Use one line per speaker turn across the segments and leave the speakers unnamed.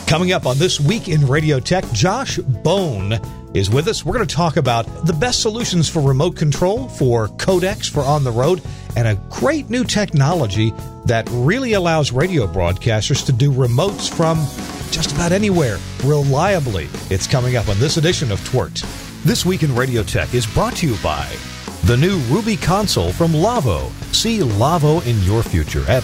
Coming up on This Week in Radio Tech, Josh Bone is with us. We're going to talk about the best solutions for remote control, for codecs, for on the road, and a great new technology that really allows radio broadcasters to do remotes from just about anywhere, reliably. It's coming up on this edition of TWiRT. This Week in Radio Tech is brought to you by the new Ruby console from Lavo. See Lavo in your future at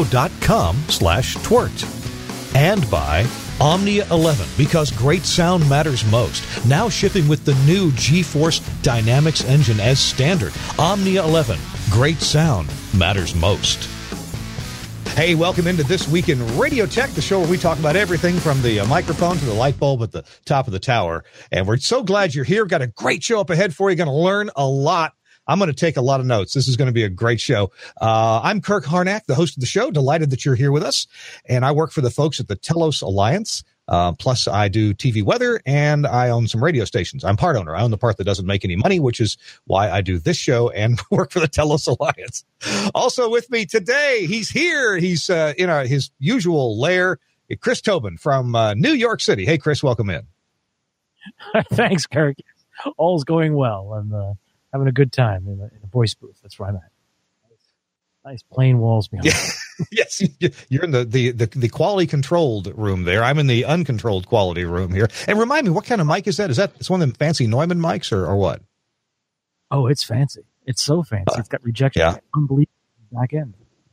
lavo.com/TWiRT. And by Omnia 11, because great sound matters most. Now shipping with the new GeForce Dynamics engine as standard. Omnia 11, great sound matters most. Hey, welcome into This Week in Radio Tech, the show where we talk about everything from the microphone to the light bulb at the top of the tower. And we're so glad you're here. Got a great show up ahead for you. Going to learn a lot. I'm going to take a lot of notes. This is going to be a great show. I'm Kirk Harnack, the host of the show. Delighted that you're here with us. And I work for the folks at the Telos Alliance. Plus, I do TV weather, and I own some radio stations. I'm part owner. I own the part that doesn't make any money, which is why I do this show and work for the Telos Alliance. Also with me today, he's here. He's in his usual lair, Chris Tobin from New York City. Hey, Chris, welcome in.
Thanks, Kirk. All's going well. I'm having a good time in a voice booth. That's where I'm at. Nice plain walls behind me.
Yes, you're in the quality controlled room there. I'm in the uncontrolled quality room here. And remind me, what kind of mic is that? It's one of them fancy Neumann mics or what?
Oh, it's fancy. It's so fancy. It's got rejection.
Yeah.
Unbelievable back end.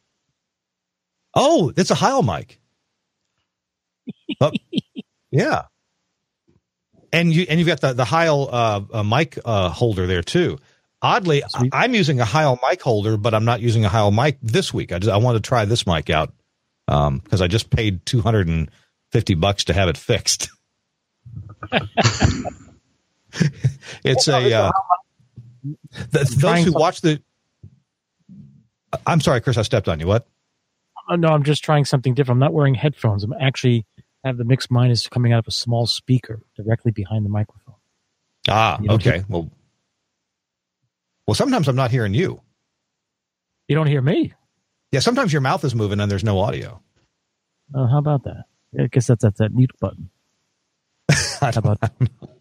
Oh, it's a Heil mic. Yeah. And you've got the Heil mic holder there too. Oddly,
Sweet.
I'm using a Heil mic holder, but I'm not using a Heil mic this week. I want to try this mic out because I just paid $250 to have it fixed. It's those who watch the. I'm sorry, Chris, I stepped on you. What?
No, I'm just trying something different. I'm not wearing headphones. I'm actually have the mix minus coming out of a small speaker directly behind the microphone.
Okay. Well, sometimes I'm not hearing you.
You don't hear me?
Yeah, sometimes your mouth is moving and there's no audio.
How about that? I guess that's that mute button. How about that?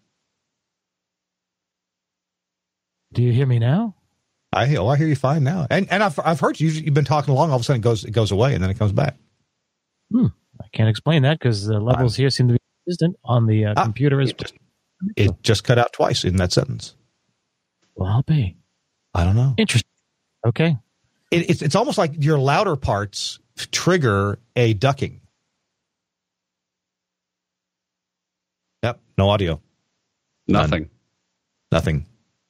Do you hear me now?
I hear you fine now. And I've heard you've been talking along. All of a sudden it goes away and then it comes back.
I can't explain that because the levels here seem to be consistent on the computer.
It just cut out twice in that sentence.
Well, I'll be.
I don't know.
Interesting. Okay.
It's almost like your louder parts trigger a ducking. Yep. No audio.
Nothing.
Nothing.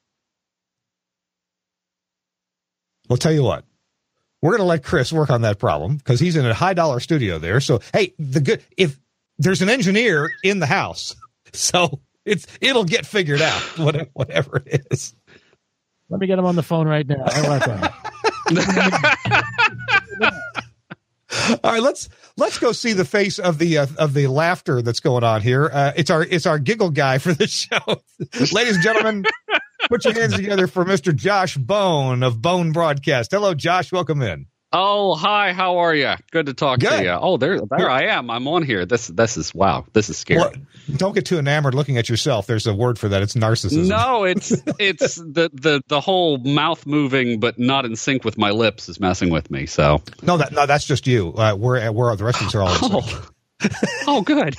Well, tell you what. We're going to let Chris work on that problem because he's in a high-dollar studio there. So, hey, if there's an engineer in the house, so it'll get figured out, whatever it is.
Let me get him on the phone right now. How about that?
All right, let's go see the face of the laughter that's going on here. It's our giggle guy for this show, ladies and gentlemen. Put your hands together for Mr. Josh Bone of Bone Broadcast. Hello, Josh. Welcome in.
Oh, hi. How are you? Good to talk to you. Oh, there I am. I'm on here. This is wow. This is scary.
Well, don't get too enamored looking at yourself. There's a word for that. It's narcissism.
No, it's the whole mouth moving but not in sync with my lips is messing with me. So
no, that's just you. We're the rest of us are all in sync.
Oh, good.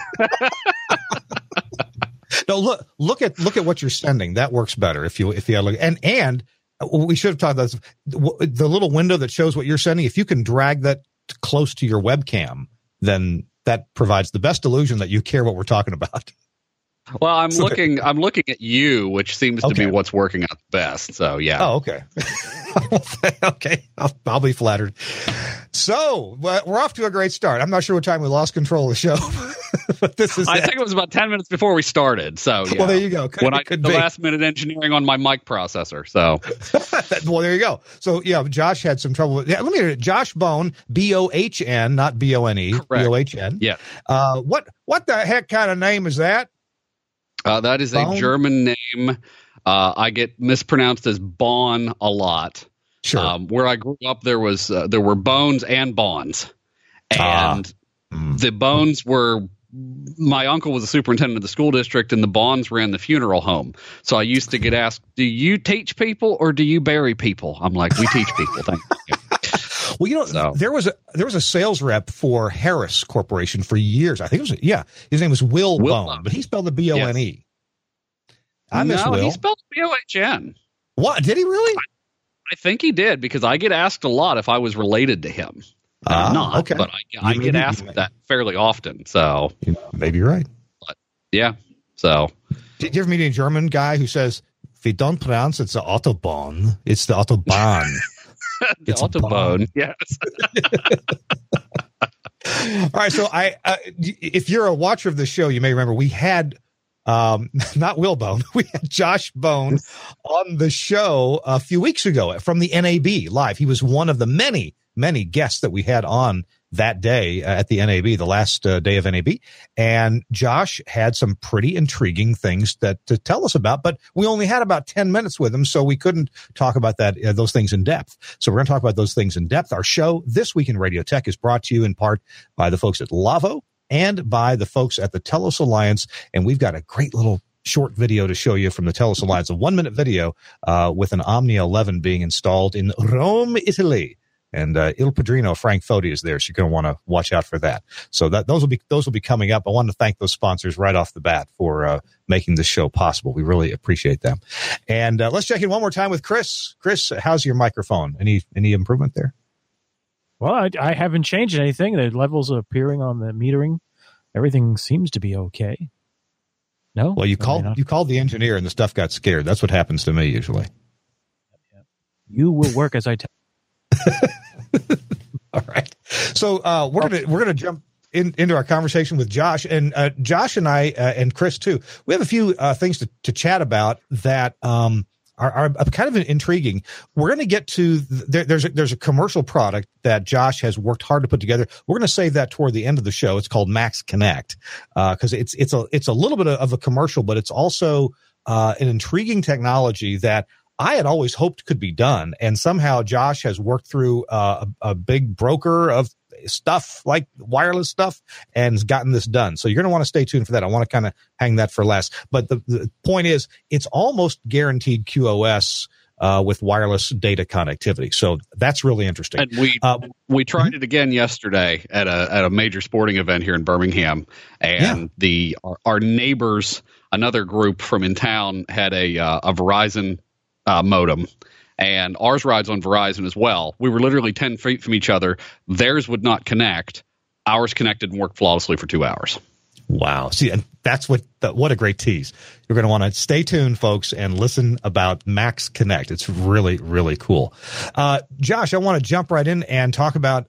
No, look at what you're sending. That works better if you look and we should have talked about this. The little window that shows what you're sending. If you can drag that close to your webcam, then that provides the best illusion that you care what we're talking about.
Well, I'm looking at you, which seems to be what's working out best. So yeah.
Oh, okay. Okay, I'll be flattered. So we're off to a great start. I'm not sure what time we lost control of the show, but this is.
I think it was about 10 minutes before we started. So yeah.
Well, there you go.
Last minute engineering on my mic processor. So
well, there you go. So yeah, Josh had some trouble. Yeah, let me hear it. Josh Bone, Bohn, not Bone.
Correct.
Bohn.
Yeah.
What the heck kind of name is that?
That is Bone? A German name. I get mispronounced as Bon a lot.
Sure.
Where I grew up, there were Bones and Bonds, and the Bones were my uncle was a superintendent of the school district, and the Bonds ran the funeral home. So I used to get asked, "Do you teach people or do you bury people?" I'm like, "We teach people." Thank you.
Well, you know, there was a sales rep for Harris Corporation for years. I think it was his name was Will Bone, but he spelled it Bone. Yes. I miss Will.
He spelled Bohn.
What, did he really?
I think he did, because I get asked a lot if I was related to him. I'm not, okay. But I get asked that fairly often. So
maybe you're right.
But, yeah. So
did you ever meet a German guy who says, "If you don't pronounce it's the Autobahn, it's the Autobahn."
The Autobahn, yes.
All right, so if you're a watcher of the show, you may remember we had not Will Bone, we had Josh Bone on the show a few weeks ago from the NAB live. He was one of the many guests that we had on that day at the NAB, the last day of NAB. And Josh had some pretty intriguing things to tell us about, but we only had about 10 minutes with him, so we couldn't talk about those things in depth. So we're going to talk about those things in depth. Our show This Week in Radio Tech is brought to you in part by the folks at Lavo and by the folks at the Telos Alliance. And we've got a great little short video to show you from the Telos Alliance, a 1-minute video with an Omnia 11 being installed in Rome, Italy. And Il Padrino, Frank Foti, is there, so you're going to want to watch out for that. So those will be coming up. I want to thank those sponsors right off the bat for making this show possible. We really appreciate them. And let's check in one more time with Chris. Chris, how's your microphone? Any improvement there?
Well, I haven't changed anything. The levels are appearing on the metering. Everything seems to be okay. No?
Well, you called the engineer and the stuff got scared. That's what happens to me usually.
You will work as I tell.
All right. So we're gonna jump into our conversation with Josh, and Josh and I and Chris too. We have a few things to chat about that are kind of intriguing. We're going to get to there's a commercial product that Josh has worked hard to put together. We're going to save that toward the end of the show. It's called Max Connect because it's a little bit of a commercial, but it's also an intriguing technology that I had always hoped could be done, and somehow Josh has worked through a big broker of stuff like wireless stuff and has gotten this done. So you're going to want to stay tuned for that. I want to kind of hang that for last. But the point is, it's almost guaranteed QoS with wireless data connectivity. So that's really interesting.
And we tried it again yesterday at a major sporting event here in Birmingham, and our neighbors, another group from in town, had a Verizon modem, and ours rides on Verizon as well. We were literally 10 feet from each other. Theirs would not connect. Ours connected and worked flawlessly for 2 hours.
Wow. See, and that's what a great tease. You're going to want to stay tuned, folks, and listen about Max Connect. It's really, really cool. Josh, I want to jump right in and talk about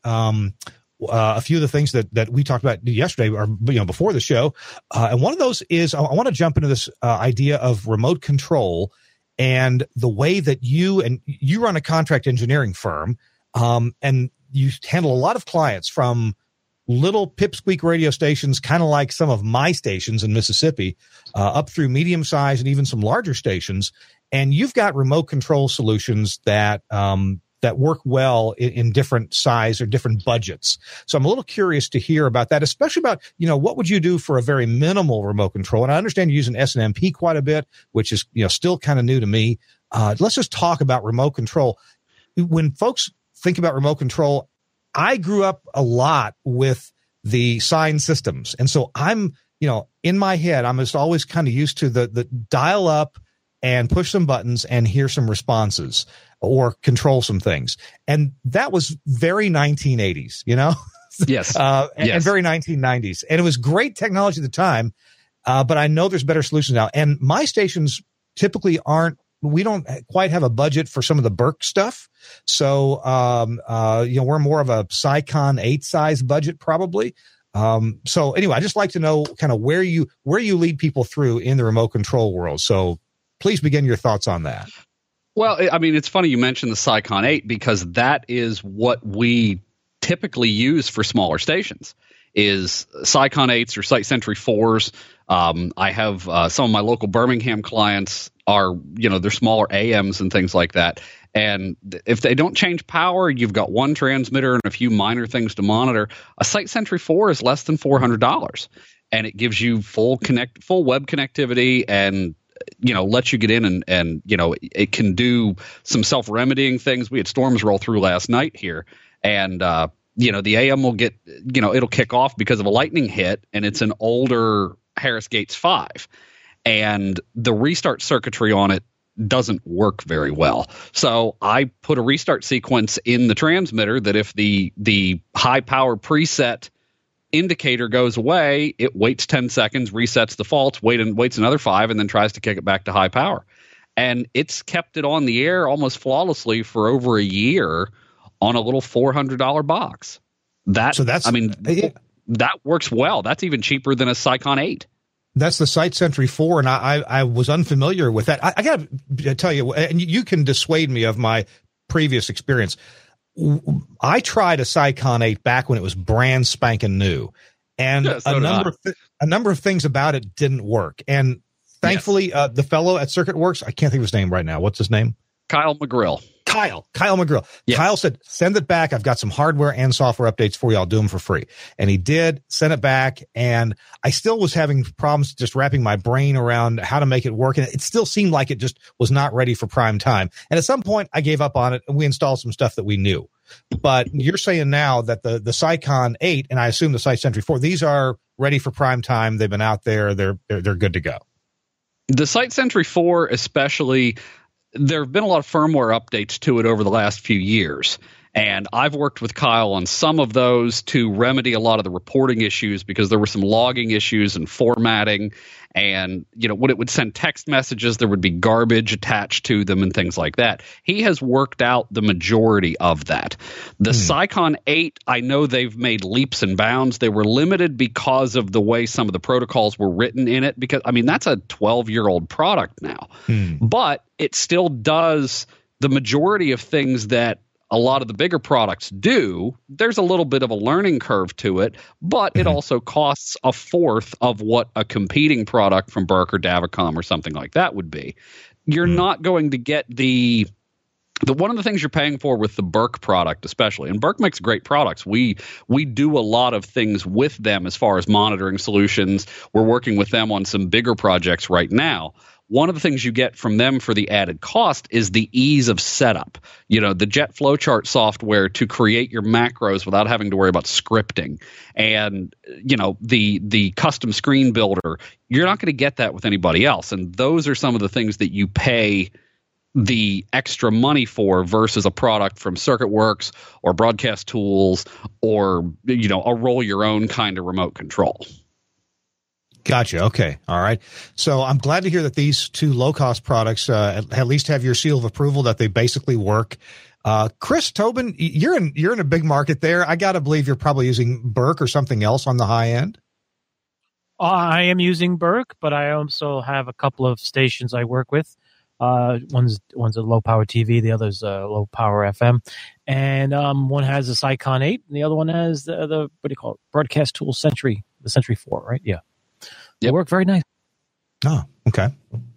a few of the things that we talked about yesterday or before the show. And one of those is I want to jump into this idea of remote control and the way that you run a contract engineering firm, and you handle a lot of clients from little pipsqueak radio stations, kind of like some of my stations in Mississippi, up through medium size and even some larger stations. And you've got remote control solutions that work well in different size or different budgets. So I'm a little curious to hear about that, especially about, what would you do for a very minimal remote control? And I understand you're using SNMP quite a bit, which is, still kind of new to me. Let's just talk about remote control. When folks think about remote control, I grew up a lot with the sign systems. And so I'm, in my head, I'm just always kind of used to the dial up and push some buttons and hear some responses or control some things. And that was very 1980s,
Yes.
And very 1990s. And it was great technology at the time, but I know there's better solutions now. And my stations typically we don't quite have a budget for some of the Burke stuff. So, we're more of a Sycon 8 size budget probably. So anyway, I just like to know kind of where you lead people through in the remote control world. So please begin your thoughts on that.
Well, I mean, it's funny you mentioned the Sycon 8 because that is what we typically use for smaller stations is Sycon 8s or Site Sentry 4s. I have some of my local Birmingham clients are, they're smaller AMs and things like that. And if they don't change power, you've got one transmitter and a few minor things to monitor. A Site Sentry 4 is less than $400. and it gives you full web connectivity, and lets you get in and it can do some self-remedying things. We had storms roll through last night here, and the AM will get, it'll kick off because of a lightning hit, and it's an older Harris Gates 5, and the restart circuitry on it doesn't work very well. So I put a restart sequence in the transmitter that if the high power preset indicator goes away, it waits 10 seconds, resets the faults, waits another 5, and then tries to kick it back to high power. And it's kept it on the air almost flawlessly for over a year on a little $400 box. That works well. That's even cheaper than a Sycon 8.
That's the Site Sentry 4, and I was unfamiliar with that. I got to tell you, and you can dissuade me of my previous experience. I tried a Sycon 8 back when it was brand spanking new, and a number of things about it didn't work. And thankfully, the fellow at CircuitWorks, I can't think of his name right now. What's his name?
Kyle McGrill.
Kyle McGrill.
Yes.
Kyle said, send it back. I've got some hardware and software updates for you. I'll do them for free. And he did send it back. And I still was having problems just wrapping my brain around how to make it work. And it still seemed like it just was not ready for prime time. And at some point I gave up on it and we installed some stuff that we knew. But you're saying now that the Sycon 8 and I assume the Site Sentry 4, these are ready for prime time. They've been out there. They're good to go.
The Site Sentry 4 especially, there have been a lot of firmware updates to it over the last few years, and I've worked with Kyle on some of those to remedy a lot of the reporting issues because there were some logging issues and formatting, and when it would send text messages, there would be garbage attached to them and things like that. He has worked out the majority of that. The Sycon 8, I know they've made leaps and bounds. They were limited because of the way some of the protocols were written in it, because that's a 12-year-old product now. But it still does the majority of things that a lot of the bigger products do. There's a little bit of a learning curve to it, but it also costs a fourth of what a competing product from Burke or Davicom or something like that would be. You're not going to get the one of the things you're paying for with the Burke product, especially, and Burke makes great products. We do a lot of things with them as far as monitoring solutions. We're working with them on some bigger projects right now. One of the things you get from them for the added cost is the ease of setup. The Jet Flowchart software to create your macros without having to worry about scripting. And, the custom screen builder, you're not going to get that with anybody else. And those are some of the things that you pay the extra money for versus a product from CircuitWorks or Broadcast Tools or, a roll your own kind of remote control.
Gotcha. Okay. All right. So I'm glad to hear that these two low-cost products at least have your seal of approval that they basically work. Chris Tobin, you're in a big market there. I got to believe you're probably using Burke or something else on the high end.
I am using Burke, but I also have a couple of stations I work with. One's a low power TV, the other's low power FM, and one has a Sycon 8, and the other one has the what do you call it? Broadcast Tool Sentry, the Sentry 4, right? Yeah. They work very nice.
Oh, okay.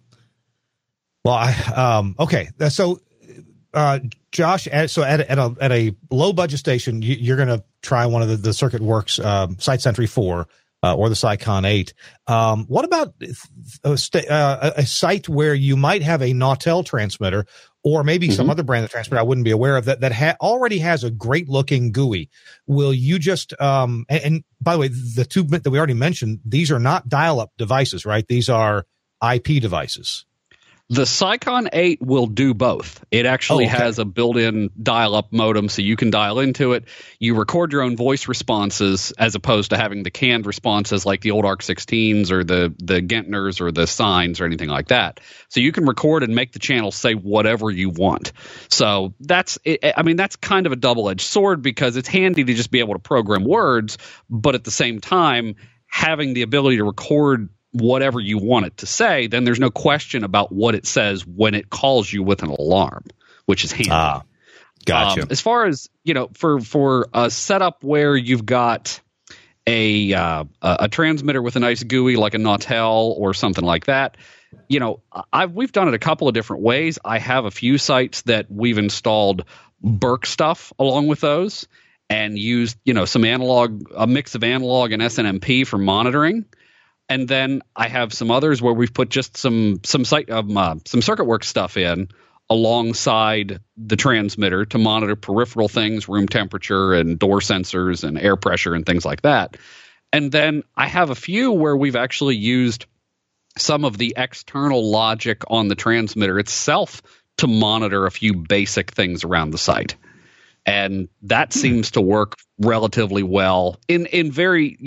Well, okay. So, Josh, so at a low budget station, you're going to try one of the CircuitWorks Site Sentry 4 or the Sycon 8. What about a site where you might have a Nautel transmitter or maybe some other brand of transmitter I wouldn't be aware of that already has a great looking GUI? Will you just and by the way, the two that we already mentioned, these are not dial-up devices, right? These are IP devices.
The Sycon 8 will do both. It actually has a built-in dial-up modem, so you can dial into it. You record your own voice responses as opposed to having the canned responses like the old ARC-16s or the Gentners or the Signs or anything like that. So you can record and make the channel say whatever you want. So that's kind of a double-edged sword because it's handy to just be able to program words, but at the same time, having the ability to record whatever you want it to say, then there's no question about what it says when it calls you with an alarm, which is handy.
Gotcha.
As far as, for a setup where you've got a transmitter with a nice GUI like a Nautel or something like that, we've done it a couple of different ways. I have a few sites that we've installed Burke stuff along with those and used, a mix of analog and SNMP for monitoring. And then I have some others where we've put just some circuit work stuff in alongside the transmitter to monitor peripheral things, room temperature and door sensors and air pressure and things like that. And then I have a few where we've actually used some of the external logic on the transmitter itself to monitor a few basic things around the site. And that seems to work relatively well in very,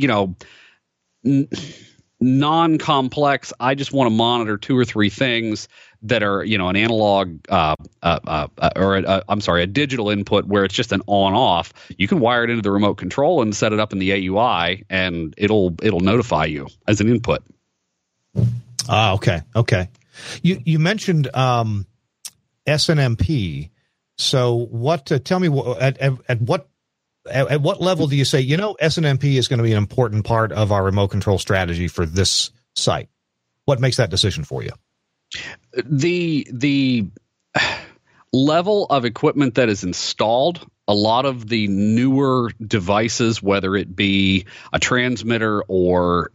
non-complex. I just want to monitor 2 or 3 things that are, an analog a digital input where it's just an on-off. You can wire it into the remote control and set it up in the AUI, and it'll notify you as an input.
Okay. You mentioned SNMP. So what? Tell me at what level do you say, SNMP is going to be an important part of our remote control strategy for this site? What makes that decision for you?
The level of equipment that is installed, a lot of the newer devices, whether it be a transmitter or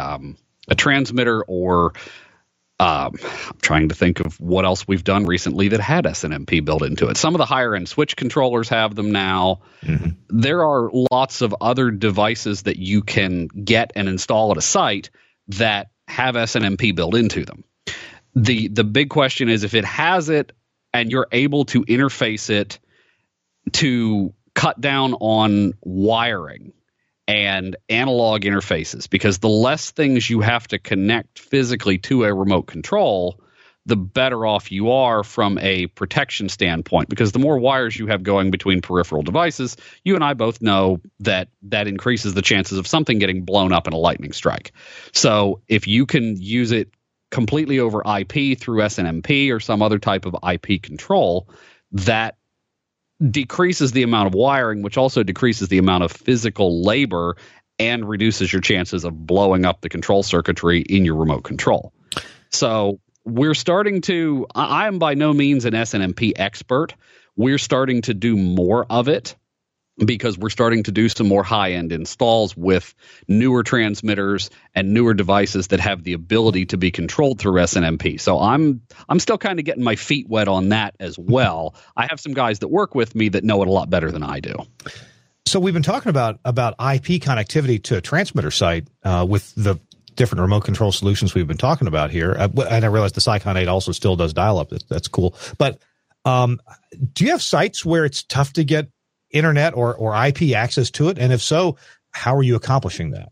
I'm trying to think of what else we've done recently that had SNMP built into it. Some of the higher end switch controllers have them now. Mm-hmm. There are lots of other devices that you can get and install at a site that have SNMP built into them. The big question is if it has it and you're able to interface it to cut down on wiring and analog interfaces, because the less things you have to connect physically to a remote control, the better off you are from a protection standpoint, because the more wires you have going between peripheral devices, you and I both know that increases the chances of something getting blown up in a lightning strike. So if you can use it completely over IP through SNMP or some other type of IP control, that decreases the amount of wiring, which also decreases the amount of physical labor and reduces your chances of blowing up the control circuitry in your remote control. So we're starting to, I am by no means an SNMP expert. We're starting to do more of it because we're starting to do some more high-end installs with newer transmitters and newer devices that have the ability to be controlled through SNMP. So I'm still kind of getting my feet wet on that as well. I have some guys that work with me that know it a lot better than I do.
So we've been talking about IP connectivity to a transmitter site with the different remote control solutions we've been talking about here. And I realize the Sycon 8 also still does dial-up. That's cool. But do you have sites where it's tough to get internet or IP access to it? And if so, how are you accomplishing that?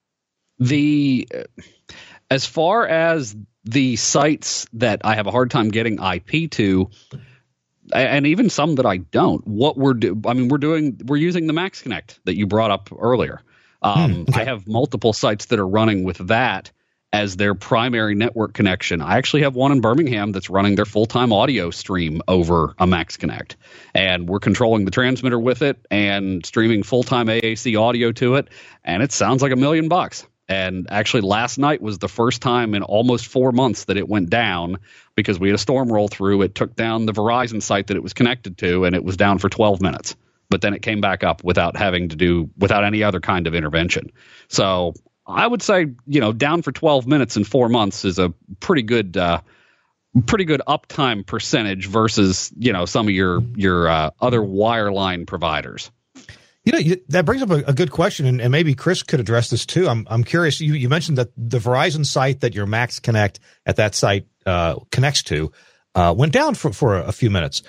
As far as the sites that I have a hard time getting IP to, and even some that I don't, we're using the Max Connect that you brought up earlier. Okay. I have multiple sites that are running with that as their primary network connection. I actually have one in Birmingham that's running their full-time audio stream over a Max Connect. And we're controlling the transmitter with it and streaming full-time AAC audio to it. And it sounds like $1 million. And actually last night was the first time in almost 4 months that it went down because we had a storm roll through. It took down the Verizon site that it was connected to, and it was down for 12 minutes. But then it came back up without any other kind of intervention. So I would say, down for 12 minutes in 4 months is a pretty good uptime percentage versus, some of your other wireline providers.
That brings up a good question, and maybe Chris could address this too. I'm curious. You mentioned that the Verizon site that your Max Connect at that site connects to went down for a few minutes.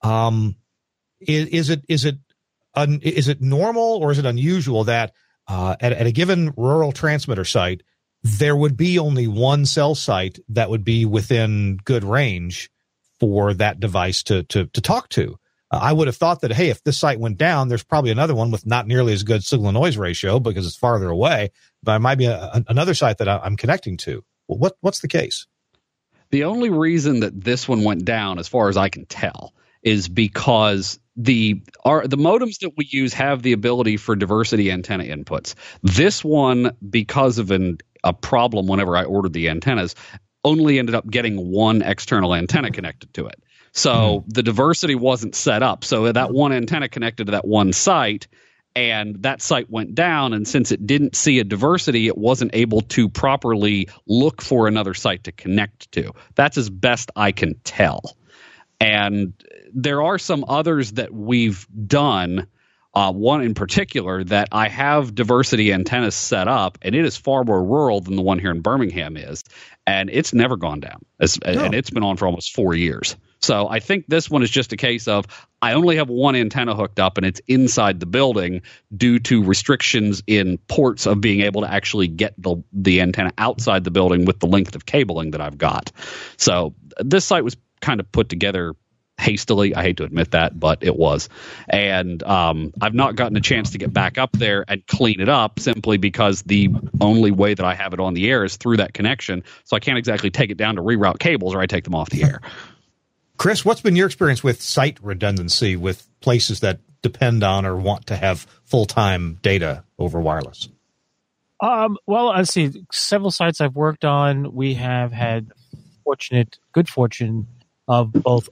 Is it normal or is it unusual that at a given rural transmitter site, there would be only one cell site that would be within good range for that device to talk to? I would have thought that, hey, if this site went down, there's probably another one with not nearly as good signal noise ratio because it's farther away, but it might be another site that I'm connecting to. Well, what's the case?
The only reason that this one went down, as far as I can tell, is because the modems that we use have the ability for diversity antenna inputs. This one, because of a problem whenever I ordered the antennas, only ended up getting one external antenna connected to it. So the diversity wasn't set up. So that one antenna connected to that one site, And that site went down, and since it didn't see a diversity, it wasn't able to properly look for another site to connect to. That's as best I can tell. And there are some others that we've done, one in particular that I have diversity antennas set up, and it is far more rural than the one here in Birmingham is, and it's never gone down. And it's been on for almost 4 years. So I think this one is just a case of I only have one antenna hooked up, and it's inside the building due to restrictions in ports of being able to actually get the antenna outside the building with the length of cabling that I've got. So this site was kind of put together hastily. I hate to admit that, but it was. And I've not gotten a chance to get back up there and clean it up simply because the only way that I have it on the air is through that connection. So I can't exactly take it down to reroute cables, or I take them off the air.
Chris, what's been your experience with site redundancy with places that depend on or want to have full-time data over wireless?
Well, I see several sites I've worked on. We have had good fortune of both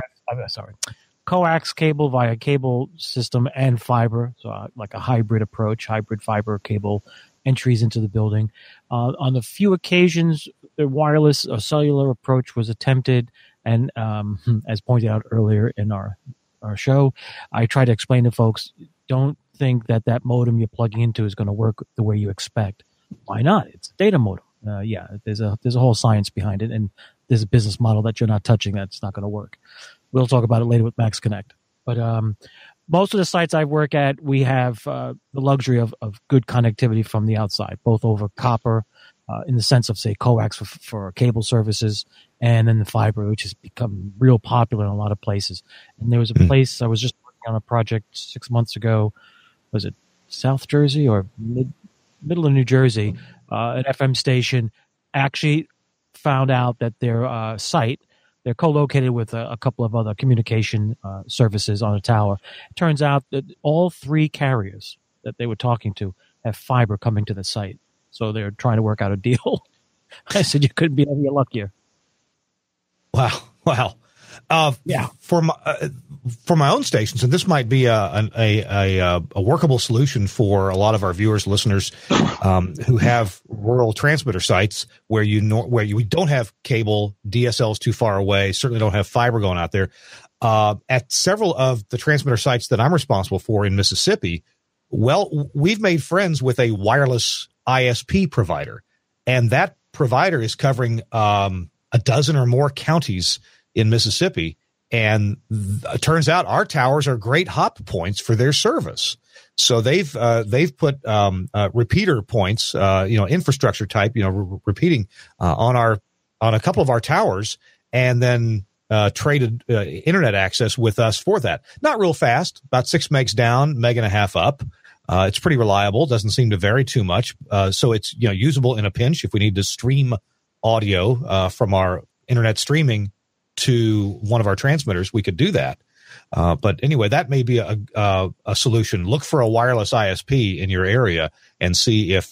coax cable via cable system and fiber, so like a hybrid approach, hybrid fiber cable entries into the building. On a few occasions, the wireless or cellular approach was attempted, and as pointed out earlier in our show, I try to explain to folks, don't think that modem you're plugging into is going to work the way you expect. Why not? It's a data modem. There's a whole science behind it, and there's a business model that you're not touching that's not going to work. We'll talk about it later with Max Connect. But most of the sites I work at, we have the luxury of good connectivity from the outside, both over copper, in the sense of, say, coax for cable services, and then the fiber, which has become real popular in a lot of places. And there was a place, I was just working on a project 6 months ago. Was it South Jersey or middle of New Jersey? An FM station actually found out that their site, they're co-located with a couple of other communication services on a tower. It turns out that all three carriers that they were talking to have fiber coming to the site. So they're trying to work out a deal. I said, you couldn't be any luckier.
Wow. For my own stations, and this might be a workable solution for a lot of our viewers, listeners, who have rural transmitter sites where you don't have cable, DSL is too far away, certainly don't have fiber going out there. At several of the transmitter sites that I'm responsible for in Mississippi, well, we've made friends with a wireless ISP provider, and that provider is covering a dozen or more counties in Mississippi. And it turns out our towers are great hop points for their service. So they've put repeater points, infrastructure type, repeating on a couple of our towers, and then traded internet access with us for that. Not real fast, about 6 megs down, 1.5 meg up. It's pretty reliable. Doesn't seem to vary too much. So it's usable in a pinch if we need to stream audio from our internet streaming to one of our transmitters. We could do that. But anyway, that may be a solution. Look for a wireless ISP in your area and see if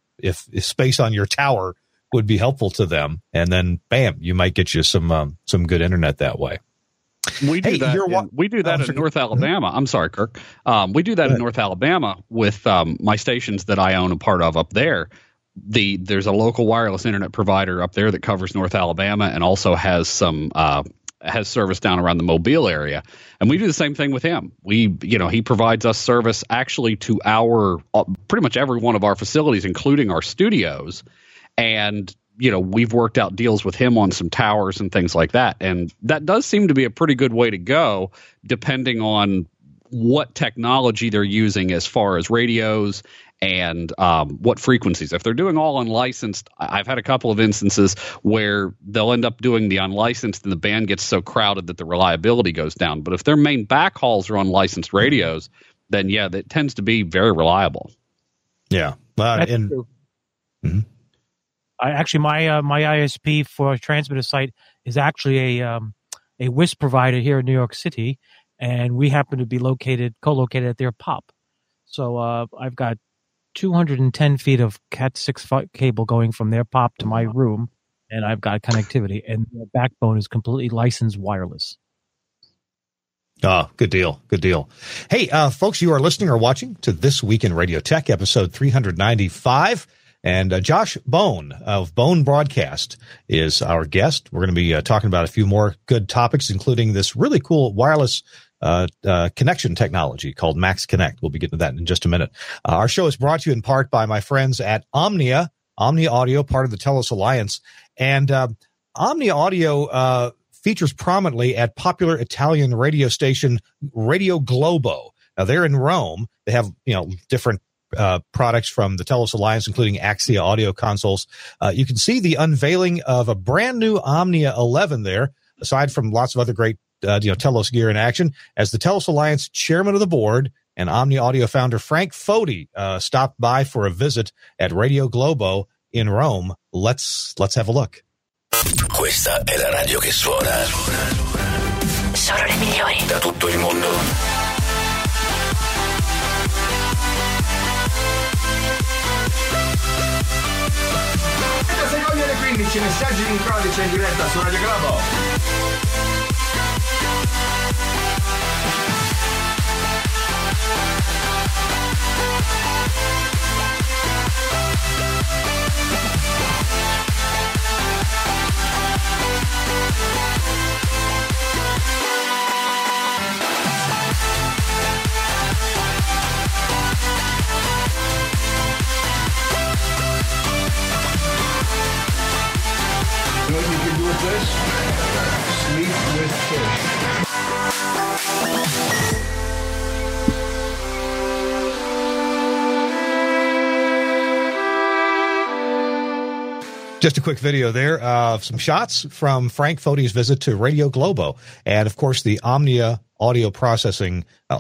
space on your tower would be helpful to them. And then, bam, you might get you some good internet that way.
We do that in North Alabama. I'm sorry, Kirk. We do that in North Alabama with my stations that I own a part of up there. There's a local wireless internet provider up there that covers North Alabama and also has some has service down around the Mobile area. And we do the same thing with him. He provides us service actually to our pretty much every one of our facilities, including our studios. And we've worked out deals with him on some towers and things like that. And that does seem to be a pretty good way to go, depending on what technology they're using as far as radios and what frequencies. If they're doing all unlicensed, I've had a couple of instances where they'll end up doing the unlicensed and the band gets so crowded that the reliability goes down. But if their main backhauls are on licensed radios, then yeah, that tends to be very reliable.
Yeah.
That's true. Mm-hmm. My ISP for a transmitter site is actually a WISP provider here in New York City, and we happen to be co-located at their POP. So I've got 210 feet of Cat6 cable going from their POP to my room, and I've got connectivity, and the backbone is completely licensed wireless.
Oh, good deal. Good deal. Hey, folks, you are listening or watching to This Week in Radio Tech, episode 395. And Josh Bone of Bone Broadcast is our guest. We're going to be talking about a few more good topics, including this really cool wireless connection technology called Max Connect. We'll be getting to that in just a minute. Our show is brought to you in part by my friends at Omnia Audio, part of the Telos Alliance. And Omnia Audio features prominently at popular Italian radio station Radio Globo. Now, they're in Rome. They have, different products from the Telos Alliance, including Axia audio consoles. You can see the unveiling of a brand new Omnia 11 there, aside from lots of other great, Telos gear in action. As the Telos Alliance chairman of the board and Omnia Audio founder Frank Foti stopped by for a visit at Radio Globo in Rome. Let's have a look.
Questa è la radio che suona. Solo le migliori. Da tutto il mondo.
Se voglio le 15 messaggi in codice in diretta su Radio Globo. You know what you can do with this? Sleep with fish.
Just a quick video there of some shots from Frank Foti's visit to Radio Globo. And, of course, the Omnia audio processors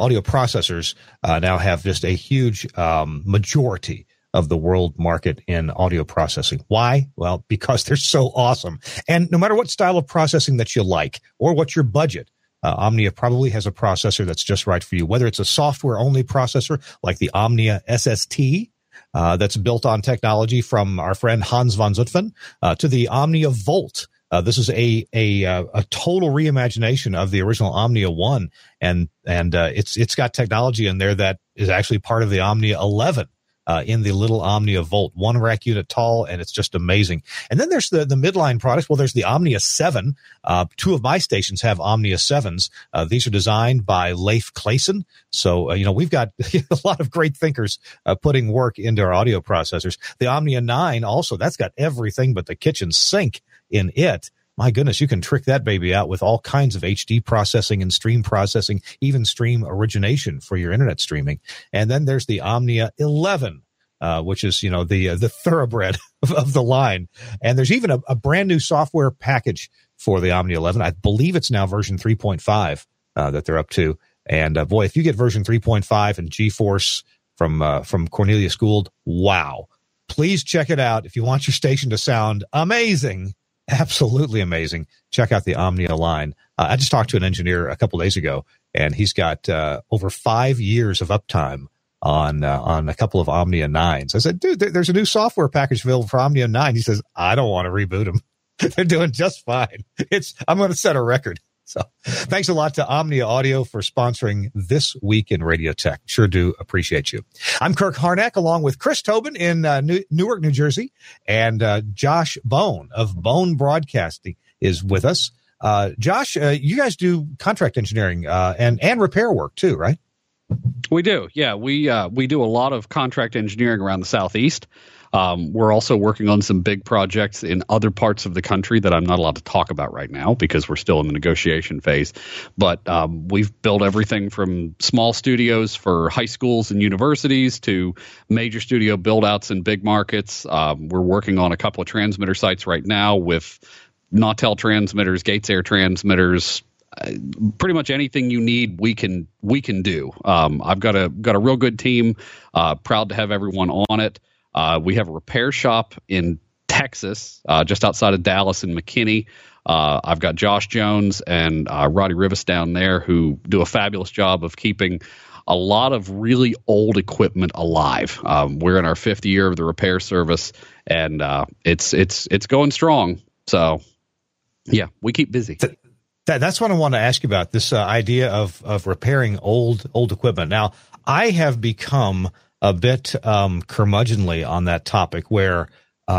now have just a huge majority of the world market in audio processing. Why? Well, because they're so awesome. And no matter what style of processing that you like or what's your budget, Omnia probably has a processor that's just right for you, whether it's a software-only processor like the Omnia SST, that's built on technology from our friend Hans von Zutphen, to the Omnia Volt. This is a total reimagination of the original Omnia 1, and it's got technology in there that is actually part of the Omnia 11. In the little Omnia Volt, 1 rack unit tall, and it's just amazing. And then there's the midline products. Well, there's the Omnia 7. 2 of my stations have Omnia 7s. These are designed by Leif Clayson. So, we've got a lot of great thinkers putting work into our audio processors. The Omnia 9 also, that's got everything but the kitchen sink in it. My goodness, you can trick that baby out with all kinds of HD processing and stream processing, even stream origination for your internet streaming. And then there's the Omnia 11, which is, the thoroughbred of the line. And there's even a brand new software package for the Omnia 11. I believe it's now version 3.5 that they're up to. And boy, if you get version 3.5 and GeForce from Cornelius Gould, wow. Please check it out if you want your station to sound amazing. Absolutely amazing. Check out the Omnia line. I just talked to an engineer a couple days ago, and he's got over 5 years of uptime on a couple of Omnia 9s. I said, dude, there's a new software package available for Omnia 9. He says, I don't want to reboot them. They're doing just fine. I'm going to set a record. So thanks a lot to Omnia Audio for sponsoring This Week in Radio Tech. Sure do appreciate you. I'm Kirk Harnack, along with Chris Tobin in Newark, New Jersey, and Josh Bone of Bone Broadcasting is with us. Josh, you guys do contract engineering and repair work too, right?
We do. Yeah, we do a lot of contract engineering around the Southeast. We're also working on some big projects in other parts of the country that I'm not allowed to talk about right now because we're still in the negotiation phase. But we've built everything from small studios for high schools and universities to major studio build-outs in big markets. We're working on a couple of transmitter sites right now with Nautel transmitters, Gates Air transmitters. Pretty much anything you need, we can do. I've got a real good team. Proud to have everyone on it. We have a repair shop in Texas, just outside of Dallas and McKinney. I've got Josh Jones and Roddy Rivas down there who do a fabulous job of keeping a lot of really old equipment alive. We're in our 5th year of the repair service, and it's going strong. So, yeah, we keep busy.
That's what I want to ask you about, this idea of repairing old equipment. Now, I have become a bit curmudgeonly on that topic where,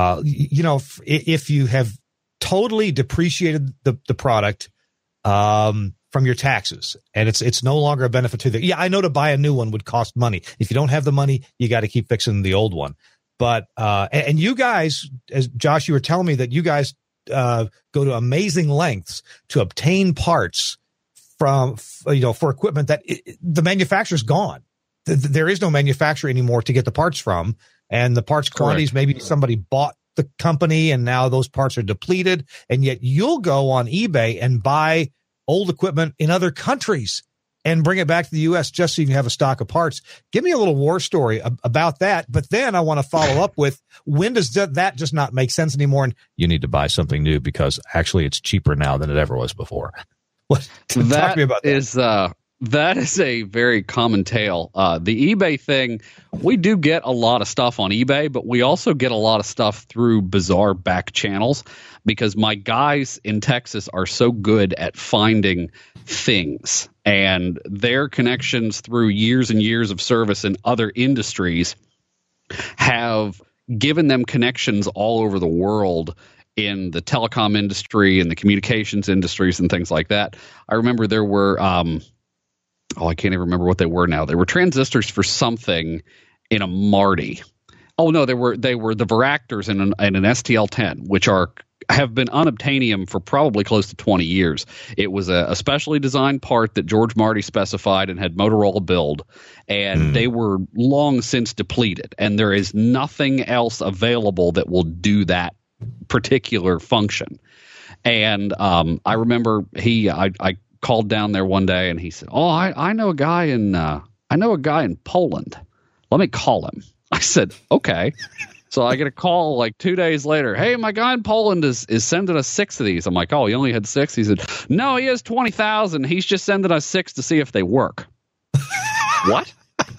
if you have totally depreciated the product from your taxes and it's no longer a benefit to you. Yeah, I know to buy a new one would cost money. If you don't have the money, you got to keep fixing the old one. But and you guys, as Josh, you were telling me that you guys go to amazing lengths to obtain parts for equipment that the manufacturer's gone. There is no manufacturer anymore to get the parts from, and the parts quantities, maybe somebody bought the company and now those parts are depleted, and yet you'll go on eBay and buy old equipment in other countries and bring it back to the U.S. just so you can have a stock of parts. Give me a little war story about that. But then I want to follow up with, when does that just not make sense anymore? And you need to buy something new because actually it's cheaper now than it ever was before. Talk to me about that.
That is a very common tale. The eBay thing, we do get a lot of stuff on eBay, but we also get a lot of stuff through bizarre back channels because my guys in Texas are so good at finding things, and their connections through years and years of service in other industries have given them connections all over the world in the telecom industry and the communications industries and things like that. I remember there were I can't even remember what they were now. They were transistors for something in a Marty. Oh no, they were the varactors in an STL10, which have been unobtainium for probably close to 20 years. It was a specially designed part that George Marty specified and had Motorola build, and they were long since depleted. And there is nothing else available that will do that particular function. And I remember I called down there one day and he said, "Oh, I know a guy in Poland. Let me call him." I said, "Okay." So I get a call like 2 days later. "Hey, my guy in Poland is sending us 6 of these." I'm like, "Oh, he only had 6?" He said, "No, he has 20,000. He's just sending us 6 to see if they work." What?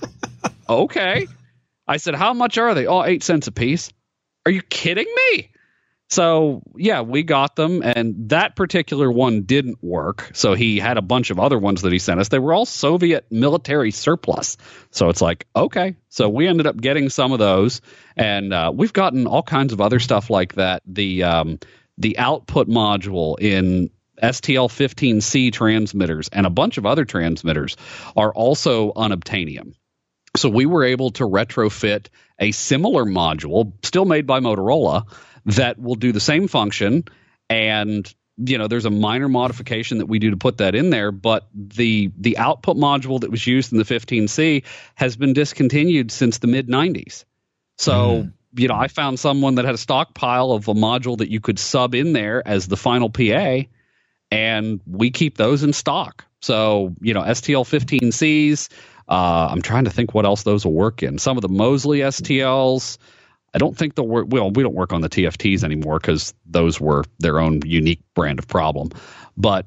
Okay. I said, "How much are they?" "Oh, 8 cents a piece." Are you kidding me? So, yeah, we got them, and that particular one didn't work. So he had a bunch of other ones that he sent us. They were all Soviet military surplus. So it's like, okay. So we ended up getting some of those, and we've gotten all kinds of other stuff like that. The output module in STL-15C transmitters and a bunch of other transmitters are also unobtainium. So we were able to retrofit a similar module, still made by Motorola, that will do the same function. And, there's a minor modification that we do to put that in there. But the output module that was used in the 15C has been discontinued since the mid-90s. So, I found someone that had a stockpile of a module that you could sub in there as the final PA, and we keep those in stock. So, STL-15Cs, I'm trying to think what else those will work in. Some of the Mosley STLs, I don't think they'll work. Well, we don't work on the TFTs anymore because those were their own unique brand of problem. But,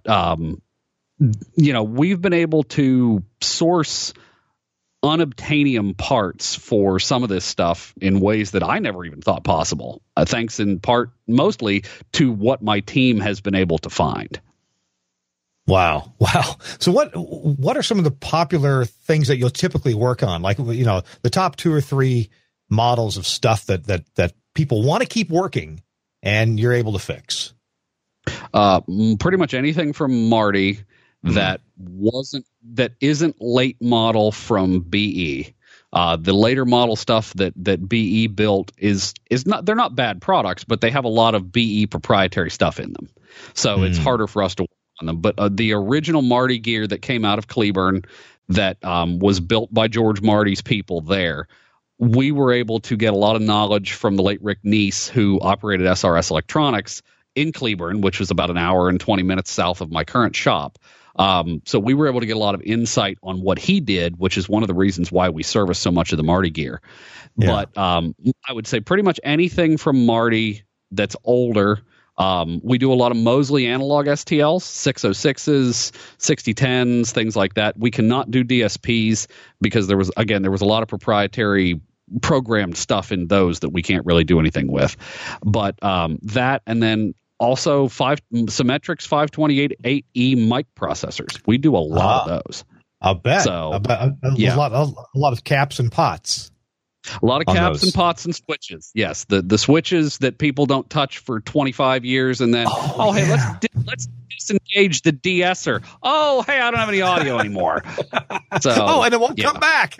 we've been able to source unobtainium parts for some of this stuff in ways that I never even thought possible, thanks in part mostly to what my team has been able to find.
Wow. So what are some of the popular things that you'll typically work on? Like, the top 2 or 3 models of stuff that people want to keep working and you're able to fix?
Pretty much anything from Marty that isn't late model from BE. The later model stuff that BE built is not, they're not bad products, but they have a lot of BE proprietary stuff in them. So it's harder for us to work on them. But the original Marty gear that came out of Cleburne that was built by George Marty's people there, we were able to get a lot of knowledge from the late Rick Neese, who operated SRS Electronics in Cleburne, which was about an hour and 20 minutes south of my current shop. So we were able to get a lot of insight on what he did, which is one of the reasons why we service so much of the Marty gear. Yeah. But I would say pretty much anything from Marty that's older. We do a lot of Mosley analog STLs, 606s, 6010s, things like that. We cannot do DSPs because there was a lot of proprietary programmed stuff in those that we can't really do anything with. But that, and then Also, Symmetrix 528-8E mic processors. We do a lot of those.
I'll bet.
So,
a lot of caps and pots.
A lot of caps and pots and switches. Yes, the switches that people don't touch for 25 years, and then hey, let's disengage the de-esser. Oh, hey, I don't have any audio anymore. So
and it won't come back.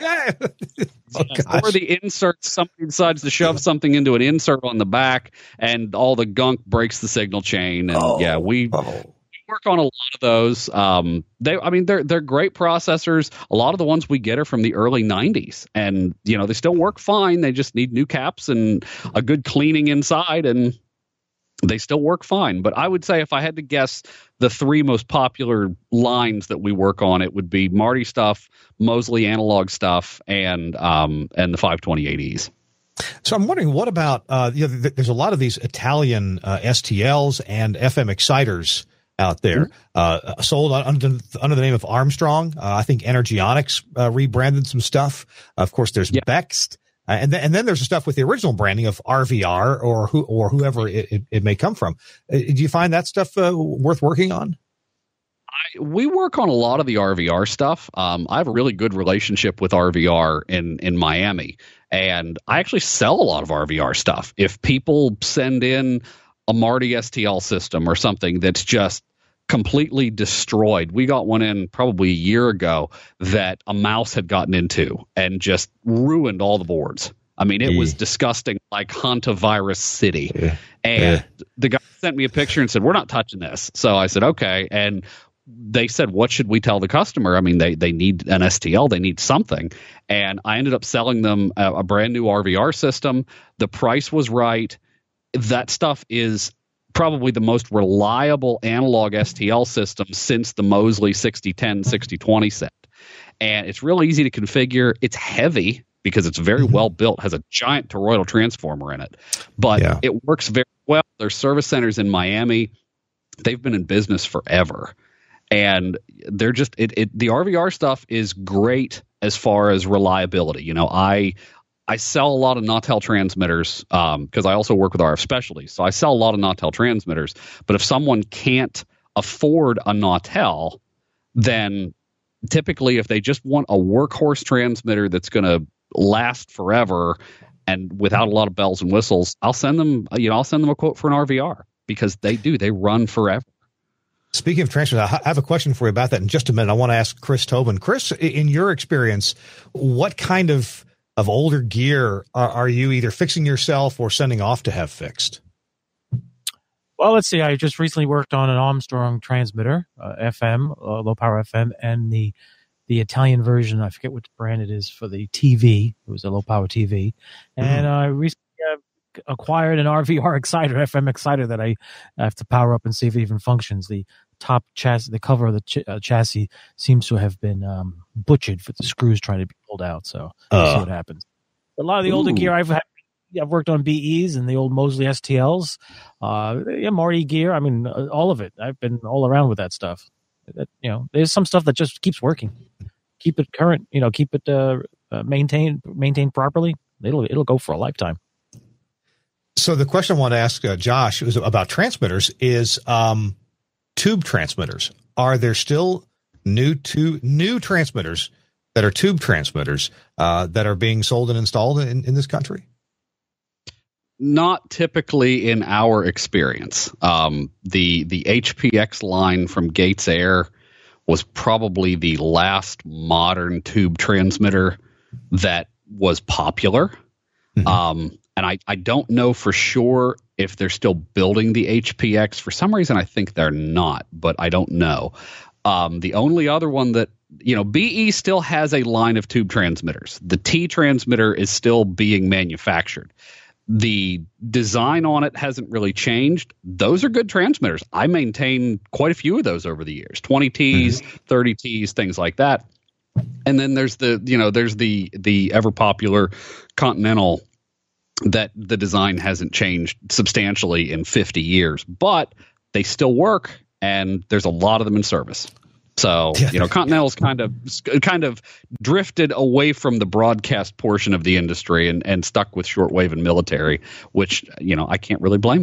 Or the insert, somebody decides to shove something into an insert on the back, and all the gunk breaks the signal chain. And we work on a lot of those. They're great processors. A lot of the ones we get are from the early 90s, and they still work fine. They just need new caps and a good cleaning inside, and they still work fine. But I would say if I had to guess the three most popular lines that we work on, it would be Marty stuff, Mosley analog stuff, and the 528Es.
So I'm wondering, what about there's a lot of these Italian STLs and FM exciters out there, sold under the name of Armstrong. I think Energionics rebranded some stuff. Of course, there's Bext, and then there's the stuff with the original branding of RVR or whoever it may come from. Do you find that stuff worth working on?
We work on a lot of the RVR stuff. I have a really good relationship with RVR in Miami, and I actually sell a lot of RVR stuff. If people send in a Marty STL system or something that's just completely destroyed. We got one in probably a year ago that a mouse had gotten into and just ruined all the boards. I mean, it was disgusting, like Hantavirus City. And the guy sent me a picture and said, "We're not touching this." So I said, "Okay." And they said, "What should we tell the customer?" I mean, they need an STL, they need something. And I ended up selling them a brand new RVR system. The price was right. That stuff is probably the most reliable analog STL system since the Mosley 6010, 6020 set. And it's real easy to configure. It's heavy because it's very well built, has a giant toroidal transformer in it. But it works very well. There's service centers in Miami. They've been in business forever. And they're just the RVR stuff is great as far as reliability. I sell a lot of Nautel transmitters because I also work with RF Specialties. So I sell a lot of Nautel transmitters. But if someone can't afford a Nautel, then typically if they just want a workhorse transmitter that's going to last forever and without a lot of bells and whistles, I'll send them a quote for an RVR because they run forever.
Speaking of transmitters, I have a question for you about that in just a minute. I want to ask Chris Tobin. Chris, in your experience, what kind of older gear are you either fixing yourself or sending off to have fixed?
Well, let's see. I just recently worked on an Armstrong transmitter, FM, low power FM, and the Italian version. I forget which brand it is for the TV. It was a low power TV, and I recently acquired an RVR exciter, FM exciter that I have to power up and see if it even functions. The top chassis, the cover of the chassis seems to have been butchered for the screws trying to be pulled out. So we'll see what happens. A lot of the older gear I've worked on BEs and the old Mosley STLs, Marty gear. I mean, all of it. I've been all around with that stuff. There's some stuff that just keeps working. Keep it current. Keep it maintained properly. It'll go for a lifetime.
So the question I want to ask Josh is about transmitters is tube transmitters. Are there still new transmitters that are tube transmitters that are being sold and installed in this country?
Not typically in our experience. The HPX line from Gates Air was probably the last modern tube transmitter that was popular. And I don't know for sure if they're still building the HPX. For some reason, I think they're not, but I don't know. The only other one that, BE still has a line of tube transmitters. The T transmitter is still being manufactured. The design on it hasn't really changed. Those are good transmitters. I maintain quite a few of those over the years, 20Ts, 30Ts, things like that. And then there's the ever popular Continental that the design hasn't changed substantially in 50 years, but they still work, and there's a lot of them in service. So, Continental's kind of drifted away from the broadcast portion of the industry and stuck with shortwave and military, which, I can't really blame them.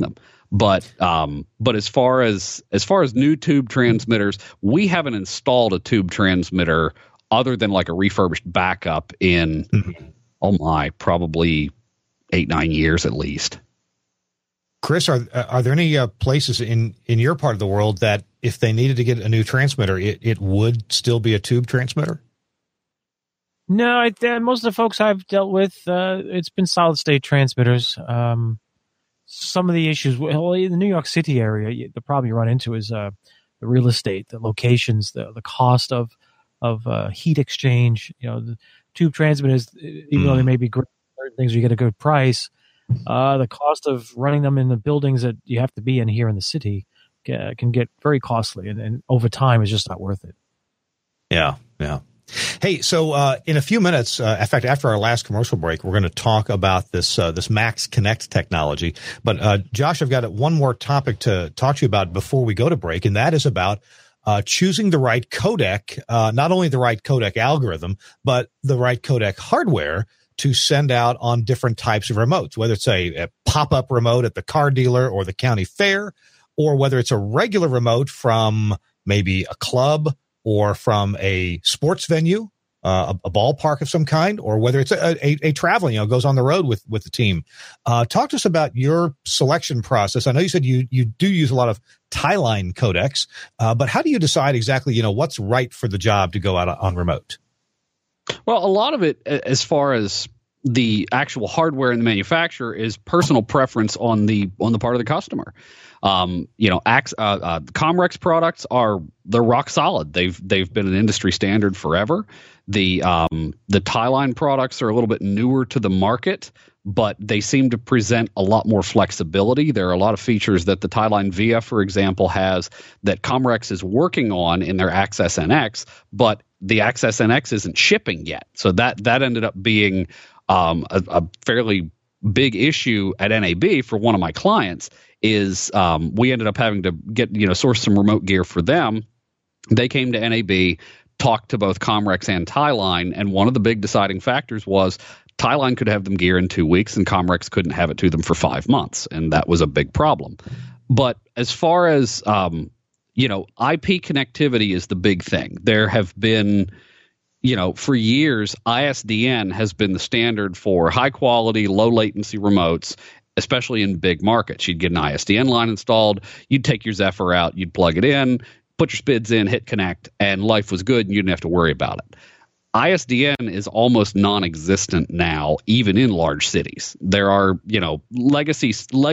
But as far as new tube transmitters, we haven't installed a tube transmitter other than like a refurbished backup in probably 8-9 years at least.
Chris, are there any places in your part of the world that if they needed to get a new transmitter, it would still be a tube transmitter?
No, most of the folks I've dealt with, it's been solid state transmitters. Some of the issues, well, in the New York City area, the problem you run into is the real estate, the locations, the cost of heat exchange. The tube transmitters, even though they may be great, certain things you get a good price. The cost of running them in the buildings that you have to be in here in the city can get very costly, and over time, it's just not worth it.
Yeah. Hey, so in a few minutes, in fact, after our last commercial break, we're going to talk about this Max Connect technology. But Josh, I've got one more topic to talk to you about before we go to break, and that is about choosing the right codec, not only the right codec algorithm, but the right codec hardware to send out on different types of remotes, whether it's a pop-up remote at the car dealer or the county fair, or whether it's a regular remote from maybe a club or from a sports venue, a ballpark of some kind, or whether it's a traveling, goes on the road with the team. Talk to us about your selection process. I know you said you do use a lot of tie-line codecs, but how do you decide exactly, what's right for the job to go out on remote?
Well, a lot of it, as far as the actual hardware and the manufacturer, is personal preference on the part of the customer. Comrex products they're rock solid. They've been an industry standard forever. The tie-line products are a little bit newer to the market, but they seem to present a lot more flexibility. There are a lot of features that the tie-line VIA, for example, has that Comrex is working on in their Access NX, but the Access NX isn't shipping yet. So that ended up being a fairly big issue at NAB for one of my clients. Is we ended up having to get source some remote gear for them. They came to NAB, talked to both Comrex and Tie-Line, and one of the big deciding factors was Tie-Line could have them gear in 2 weeks and Comrex couldn't have it to them for 5 months, and that was a big problem. But as far as IP connectivity is the big thing. There have been for years, ISDN has been the standard for high quality, low latency remotes, especially in big markets. You'd get an ISDN line installed, you'd take your Zephyr out, you'd plug it in, put your SPIDs in, hit connect, and life was good and you didn't have to worry about it. ISDN is almost non-existent now, even in large cities. There are, legacy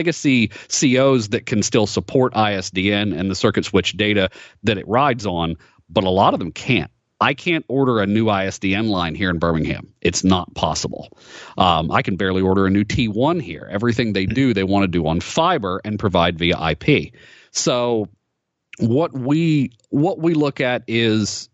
COs that can still support ISDN and the circuit switch data that it rides on, but a lot of them can't. I can't order a new ISDN line here in Birmingham. It's not possible. I can barely order a new T1 here. Everything they do, they want to do on fiber and provide via IP. So what we look at is,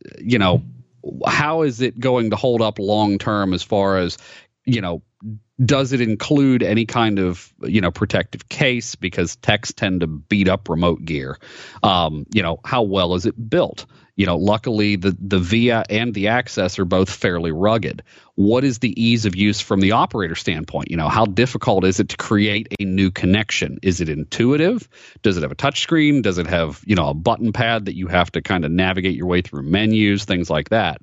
how is it going to hold up long term as far as, does it include any kind of, protective case, because techs tend to beat up remote gear? How well is it built? Luckily the VIA and the Access are both fairly rugged. What is the ease of use from the operator standpoint? How difficult is it to create a new connection? Is it intuitive? Does it have a touch screen? Does it have, a button pad that you have to kind of navigate your way through menus, things like that?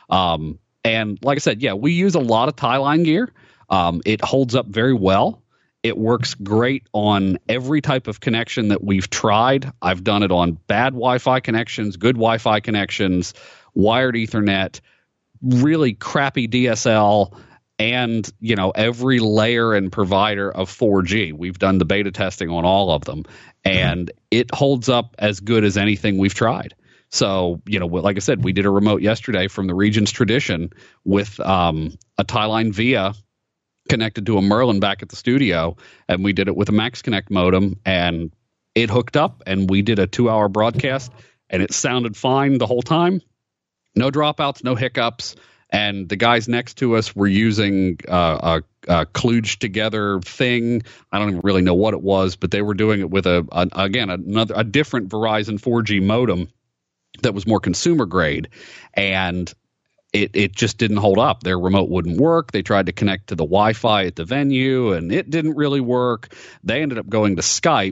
And like I said, we use a lot of tie-line gear. It holds up very well. It works great on every type of connection that we've tried. I've done it on bad Wi-Fi connections, good Wi-Fi connections, wired Ethernet, really crappy DSL, and, every layer and provider of 4G. We've done the beta testing on all of them, and it holds up as good as anything we've tried. So, like I said, we did a remote yesterday from the Regions Tradition with a tie-line VIA connected to a Merlin back at the studio, and we did it with a Max Connect modem, and it hooked up, and we did a 2-hour broadcast, and it sounded fine the whole time. No dropouts, no hiccups, and the guys next to us were using a kludged together thing. I don't even really know what it was, but they were doing it with a different Verizon 4G modem that was more consumer grade, and it just didn't hold up. Their remote wouldn't work. They tried to connect to the Wi-Fi at the venue, and it didn't really work. They ended up going to Skype,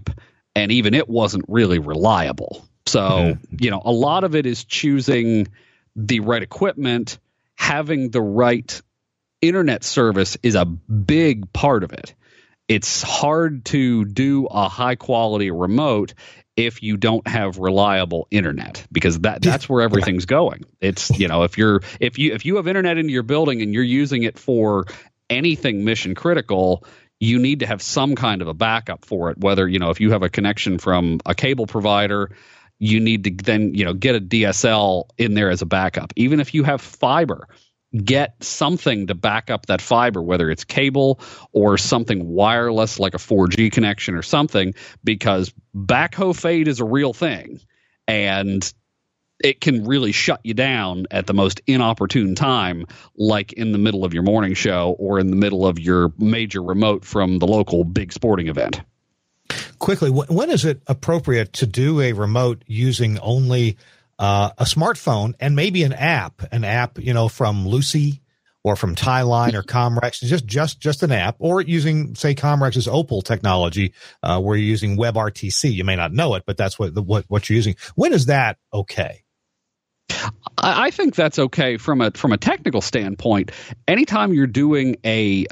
and even it wasn't really reliable. So, a lot of it is choosing the right equipment, having the right internet service is a big part of it. It's hard to do a high quality remote if you don't have reliable internet, because that's where everything's going. It's, if you have internet in your building and you're using it for anything mission critical, you need to have some kind of a backup for it. Whether, if you have a connection from a cable provider, you need to then, get a DSL in there as a backup. Even if you have fiber, get something to back up that fiber, whether it's cable or something wireless like a 4G connection or something, because backhoe fade is a real thing, and it can really shut you down at the most inopportune time, like in the middle of your morning show or in the middle of your major remote from the local big sporting event.
Quickly, when is it appropriate to do a remote using only a smartphone and maybe an app, from Lucy or from Tie-Line or Comrex, just an app, or using, say, Comrex's Opal technology, where you're using WebRTC. You may not know it, but that's what you're using. When is that okay?
I think that's okay from a technical standpoint. Anytime you're doing a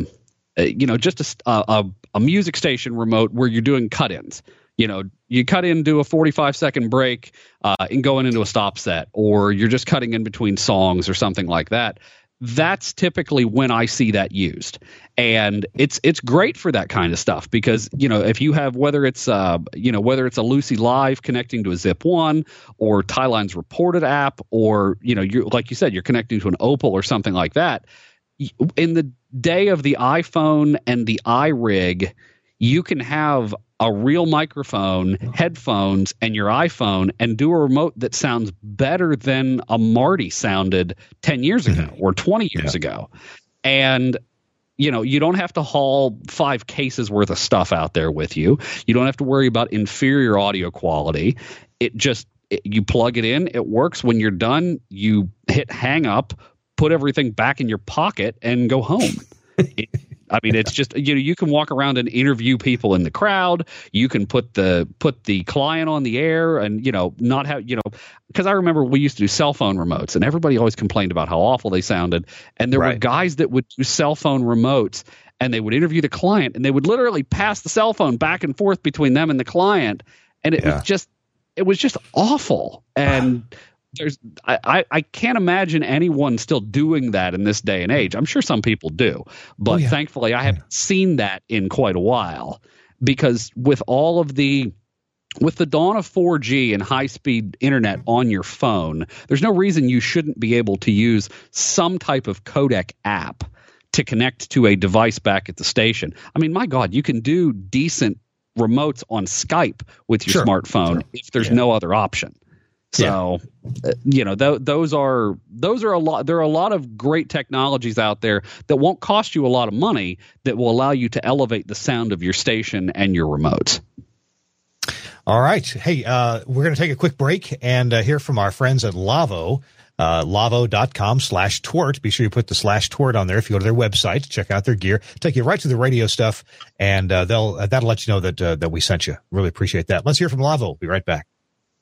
music station remote where you're doing cut-ins. You cut in, do a 45-second break, and going into a stop set, or you're just cutting in between songs or something like that. That's typically when I see that used. And it's great for that kind of stuff because, if you have, whether it's a Lucy Live connecting to a Zip One or Tie-Line's Reported app, or, you're, like you said, you're connecting to an Opal or something like that. In the day of the iPhone and the iRig, you can have a real microphone, headphones, and your iPhone and do a remote that sounds better than a Marty sounded 10 years ago or 20 years ago. And, you don't have to haul 5 cases worth of stuff out there with you. You don't have to worry about inferior audio quality. You plug it in, it works. When you're done, you hit hang up, put everything back in your pocket, and go home. It's just, you can walk around and interview people in the crowd. You can put the client on the air and, not have, because I remember we used to do cell phone remotes and everybody always complained about how awful they sounded. And there were guys that would do cell phone remotes and they would interview the client and they would literally pass the cell phone back and forth between them and the client. And it was just awful. And I can't imagine anyone still doing that in this day and age. I'm sure some people do, but thankfully I haven't seen that in quite a while, because with the dawn of 4G and high-speed internet on your phone, there's no reason you shouldn't be able to use some type of codec app to connect to a device back at the station. I mean, my God, you can do decent remotes on Skype with your smartphone if there's no other option. So, those are a lot. There are a lot of great technologies out there that won't cost you a lot of money that will allow you to elevate the sound of your station and your remotes.
All right. Hey, we're going to take a quick break and hear from our friends at Lavo. Lavo.com/twort. Be sure you put the /twort on there if you go to their website, check out their gear, take you right to the radio stuff, and that'll let you know that we sent you. Really appreciate that. Let's hear from Lavo. Be right back.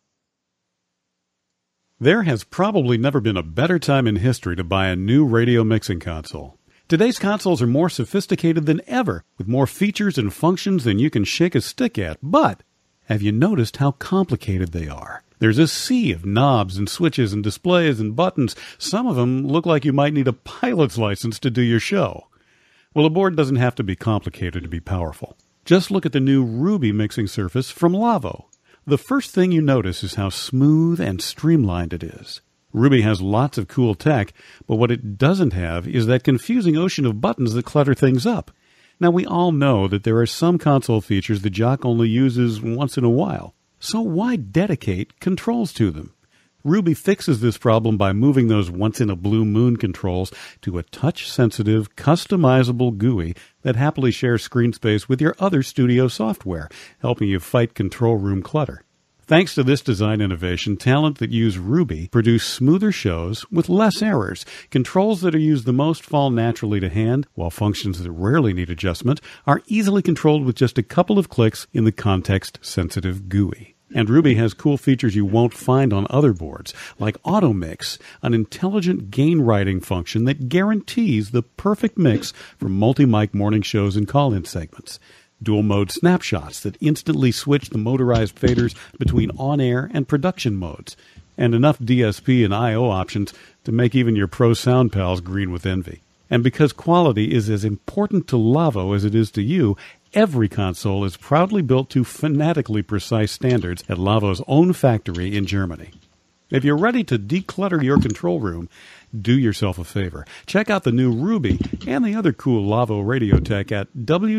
There has probably never been a better time in history to buy a new radio mixing console. Today's consoles are more sophisticated than ever, with more features and functions than you can shake a stick at. But have you noticed how complicated they are? There's a sea of knobs and switches and displays and buttons. Some of them look like you might need a pilot's license to do your show. Well, a board doesn't have to be complicated to be powerful. Just look at the new Ruby mixing surface from Lavo. The first thing you notice is how smooth and streamlined it is. Ruby has lots of cool tech, but what it doesn't have is that confusing ocean of buttons that clutter things up. Now, we all know that there are some console features the jock only uses once in a while, so why dedicate controls to them? Ruby fixes this problem by moving those once-in-a-blue-moon controls to a touch-sensitive, customizable GUI that happily shares screen space with your other studio software, helping you fight control room clutter. Thanks to this design innovation, talent that use Ruby produce smoother shows with less errors. Controls that are used the most fall naturally to hand, while functions that rarely need adjustment are easily controlled with just a couple of clicks in the context-sensitive GUI. And Ruby has cool features you won't find on other boards, like Auto Mix, an intelligent gain writing function that guarantees the perfect mix for multi-mic morning shows and call-in segments. Dual mode snapshots that instantly switch the motorized faders between on-air and production modes, and enough DSP and I/O options to make even your pro sound pals green with envy. And because quality is as important to Lavo as it is to you, every console is proudly built to fanatically precise standards at Lavo's own factory in Germany. If you're ready to declutter your control room, do yourself a favor. Check out the new Ruby and the other cool Lavo radio tech at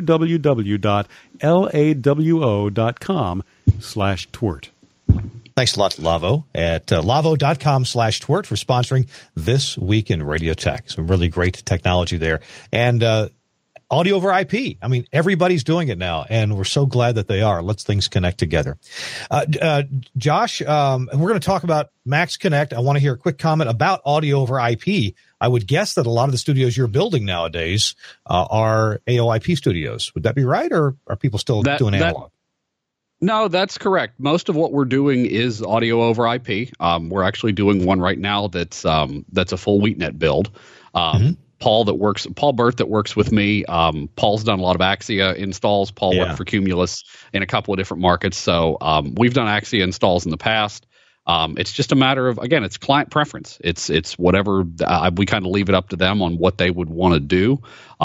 www.lawo.com/twert.
Thanks a lot to Lavo at lavo.com/twert for sponsoring This Week in Radio Tech. Some really great technology there. And audio over IP. I mean, everybody's doing it now, and we're so glad that they are. Let's things connect together. Josh, we're going to talk about Max Connect. I want to hear a quick comment about audio over IP. I would guess that a lot of the studios you're building nowadays are AOIP studios. Would that be right, or are people still doing analog?
No, that's correct. Most of what we're doing is audio over IP. We're actually doing one right now that's a full WheatNet build. Paul Burt that works with me. Paul's done a lot of Axia installs. Paul worked for Cumulus in a couple of different markets. So we've done Axia installs in the past. It's just a matter of, again, it's client preference. It's whatever we kind of leave it up to them on what they would want to do.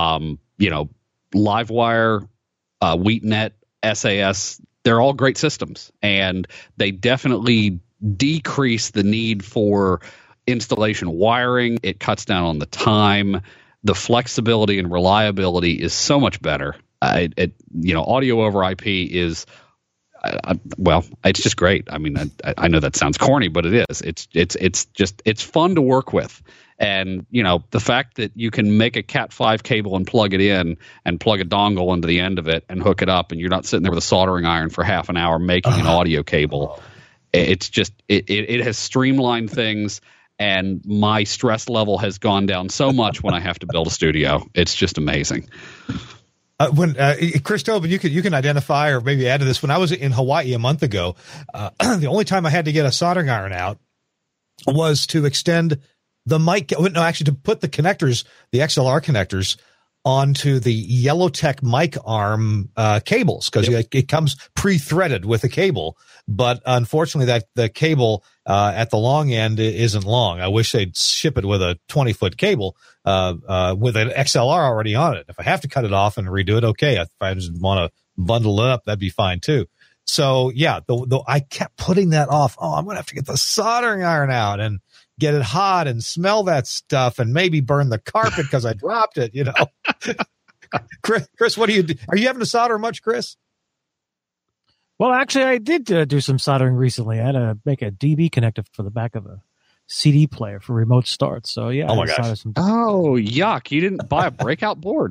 Livewire, WheatNet, SAS, they're all great systems, and they definitely decrease the need for installation wiring. It cuts down on the time. The flexibility and reliability is so much better. Audio over IP is, it's just great. I mean, I know that sounds corny, but it is. It's fun to work with. And, the fact that you can make a Cat5 cable and plug it in and plug a dongle into the end of it and hook it up, and you're not sitting there with a soldering iron for half an hour making an audio cable. It's just, it has streamlined things. And my stress level has gone down so much when I have to build a studio. It's just amazing.
When Chris Tobin, you can identify or maybe add to this. When I was in Hawaii a month ago, the only time I had to get a soldering iron out was to extend the mic. No, actually, to put the connectors, the XLR connectors, onto the Yellowtech mic arm cables, because it comes pre-threaded with a cable. But unfortunately, that the cable at the long end isn't long. I wish they'd ship it with a 20-foot cable with an XLR already on it. If I have to cut it off and redo it, okay. If I just want to bundle it up, that'd be fine too. So yeah, I kept putting that off. Oh, I'm going to have to get the soldering iron out and get it hot and smell that stuff and maybe burn the carpet because I dropped it, Chris, what do you do? Are you having to solder much, Chris?
Well, actually, I did do some soldering recently. I had to make a DB connector for the back of a CD player for remote start. So yeah.
Oh my gosh.
Oh, yuck. You didn't buy a breakout board.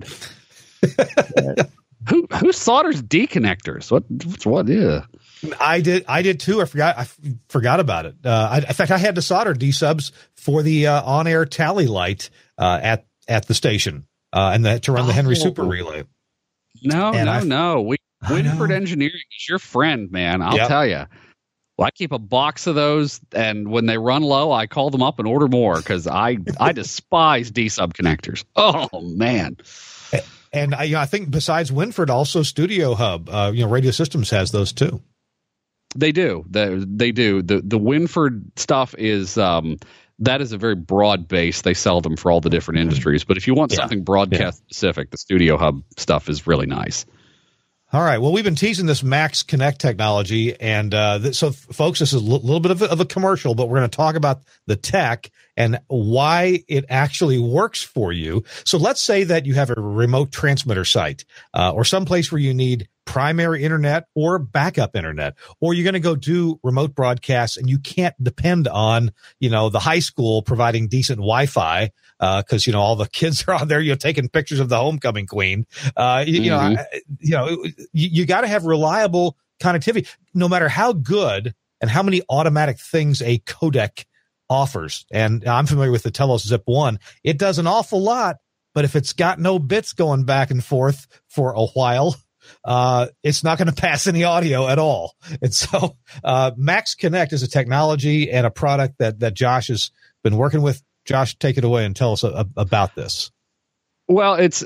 Who solders D connectors? What? Yeah.
I did too. I forgot about it. In fact, I had to solder D subs for the on-air tally light at the station and to run the Henry Super Relay.
No. Winford Engineering is your friend, man. I'll tell you. Well, I keep a box of those, and when they run low, I call them up and order more because I despise D sub connectors. Oh man.
And I think besides Winford, also Studio Hub, Radio Systems has those too.
They do. They do. The Winford stuff is that is a very broad base. They sell them for all the different industries. But if you want something broadcast specific, the Studio Hub stuff is really nice.
All right. Well, we've been teasing this Max Connect technology, and so, folks, this is a little bit of a commercial, but we're going to talk about the tech and why it actually works for you. So let's say that you have a remote transmitter site or someplace where you need primary internet or backup internet, or you're going to go do remote broadcasts and you can't depend on, the high school providing decent Wi-Fi because, all the kids are on there, taking pictures of the homecoming queen. You got to have reliable connectivity. No matter how good and how many automatic things a codec offers. And I'm familiar with the Telos Zip 1. It does an awful lot, but if it's got no bits going back and forth for a while, it's not going to pass any audio at all. And so Max Connect is a technology and a product that Josh has been working with. Josh, take it away and tell us about this.
Well, it's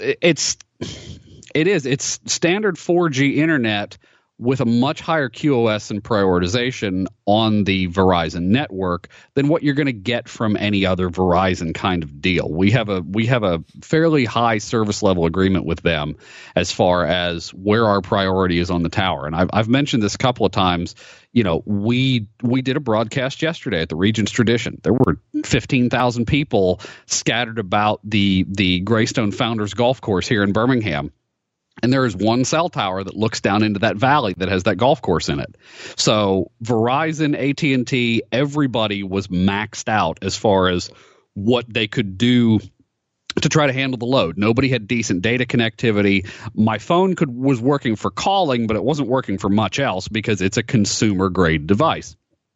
standard 4G internet with a much higher QoS and prioritization on the Verizon network than what you're going to get from any other Verizon kind of deal. We have a fairly high service level agreement with them as far as where our priority is on the tower. And I've mentioned this a couple of times. You know, we did a broadcast yesterday at the Regents Tradition. There were 15,000 people scattered about the Greystone Founders Golf Course here in Birmingham. And there is one cell tower that looks down into that valley that has that golf course in it. So Verizon, AT&T, everybody was maxed out as far as what they could do to try to handle the load. Nobody had decent data connectivity. My phone was working for calling, but it wasn't working for much else because it's a consumer-grade device.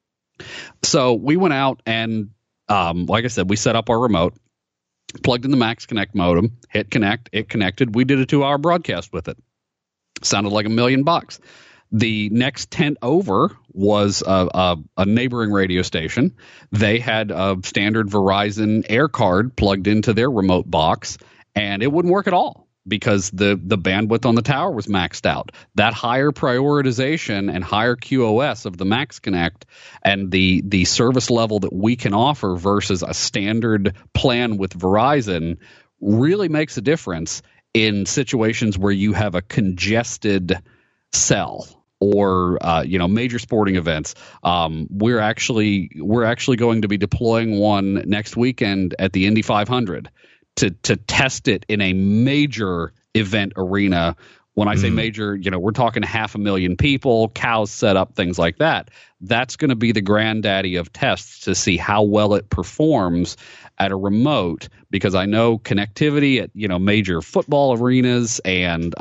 So we went out and, like I said, we set up our remote, plugged in the Max Connect modem, hit connect, it connected. We did a 2-hour broadcast with it. Sounded like $1 million. The next tent over was a neighboring radio station. They had a standard Verizon Air card plugged into their remote box, and it wouldn't work at all because the bandwidth on the tower was maxed out. That higher prioritization and higher QoS of the Max Connect and the service level that we can offer versus a standard plan with Verizon really makes a difference in situations where you have a congested cell or major sporting events. We're actually going to be deploying one next weekend at the Indy 500 to test it in a major event arena. When I say major, we're talking 500,000 people, cows set up, things like that. That's going to be the granddaddy of tests to see how well it performs at a remote, because I know connectivity at major football arenas and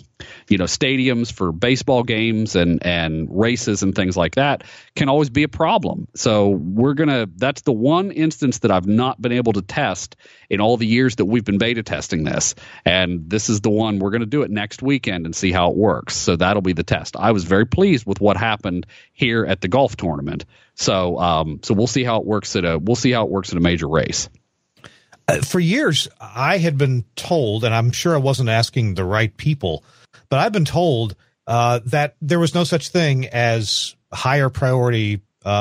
stadiums for baseball games and races and things like that can always be a problem. So that's the one instance that I've not been able to test in all the years that we've been beta testing this, and this is the one. We're going to do it next weekend and see how it works. So that'll be the test. I was very pleased with what happened here at the golf tournament. So we'll see how it works at a major race.
For years, I had been told, and I'm sure I wasn't asking the right people, but I've been told that there was no such thing as higher priority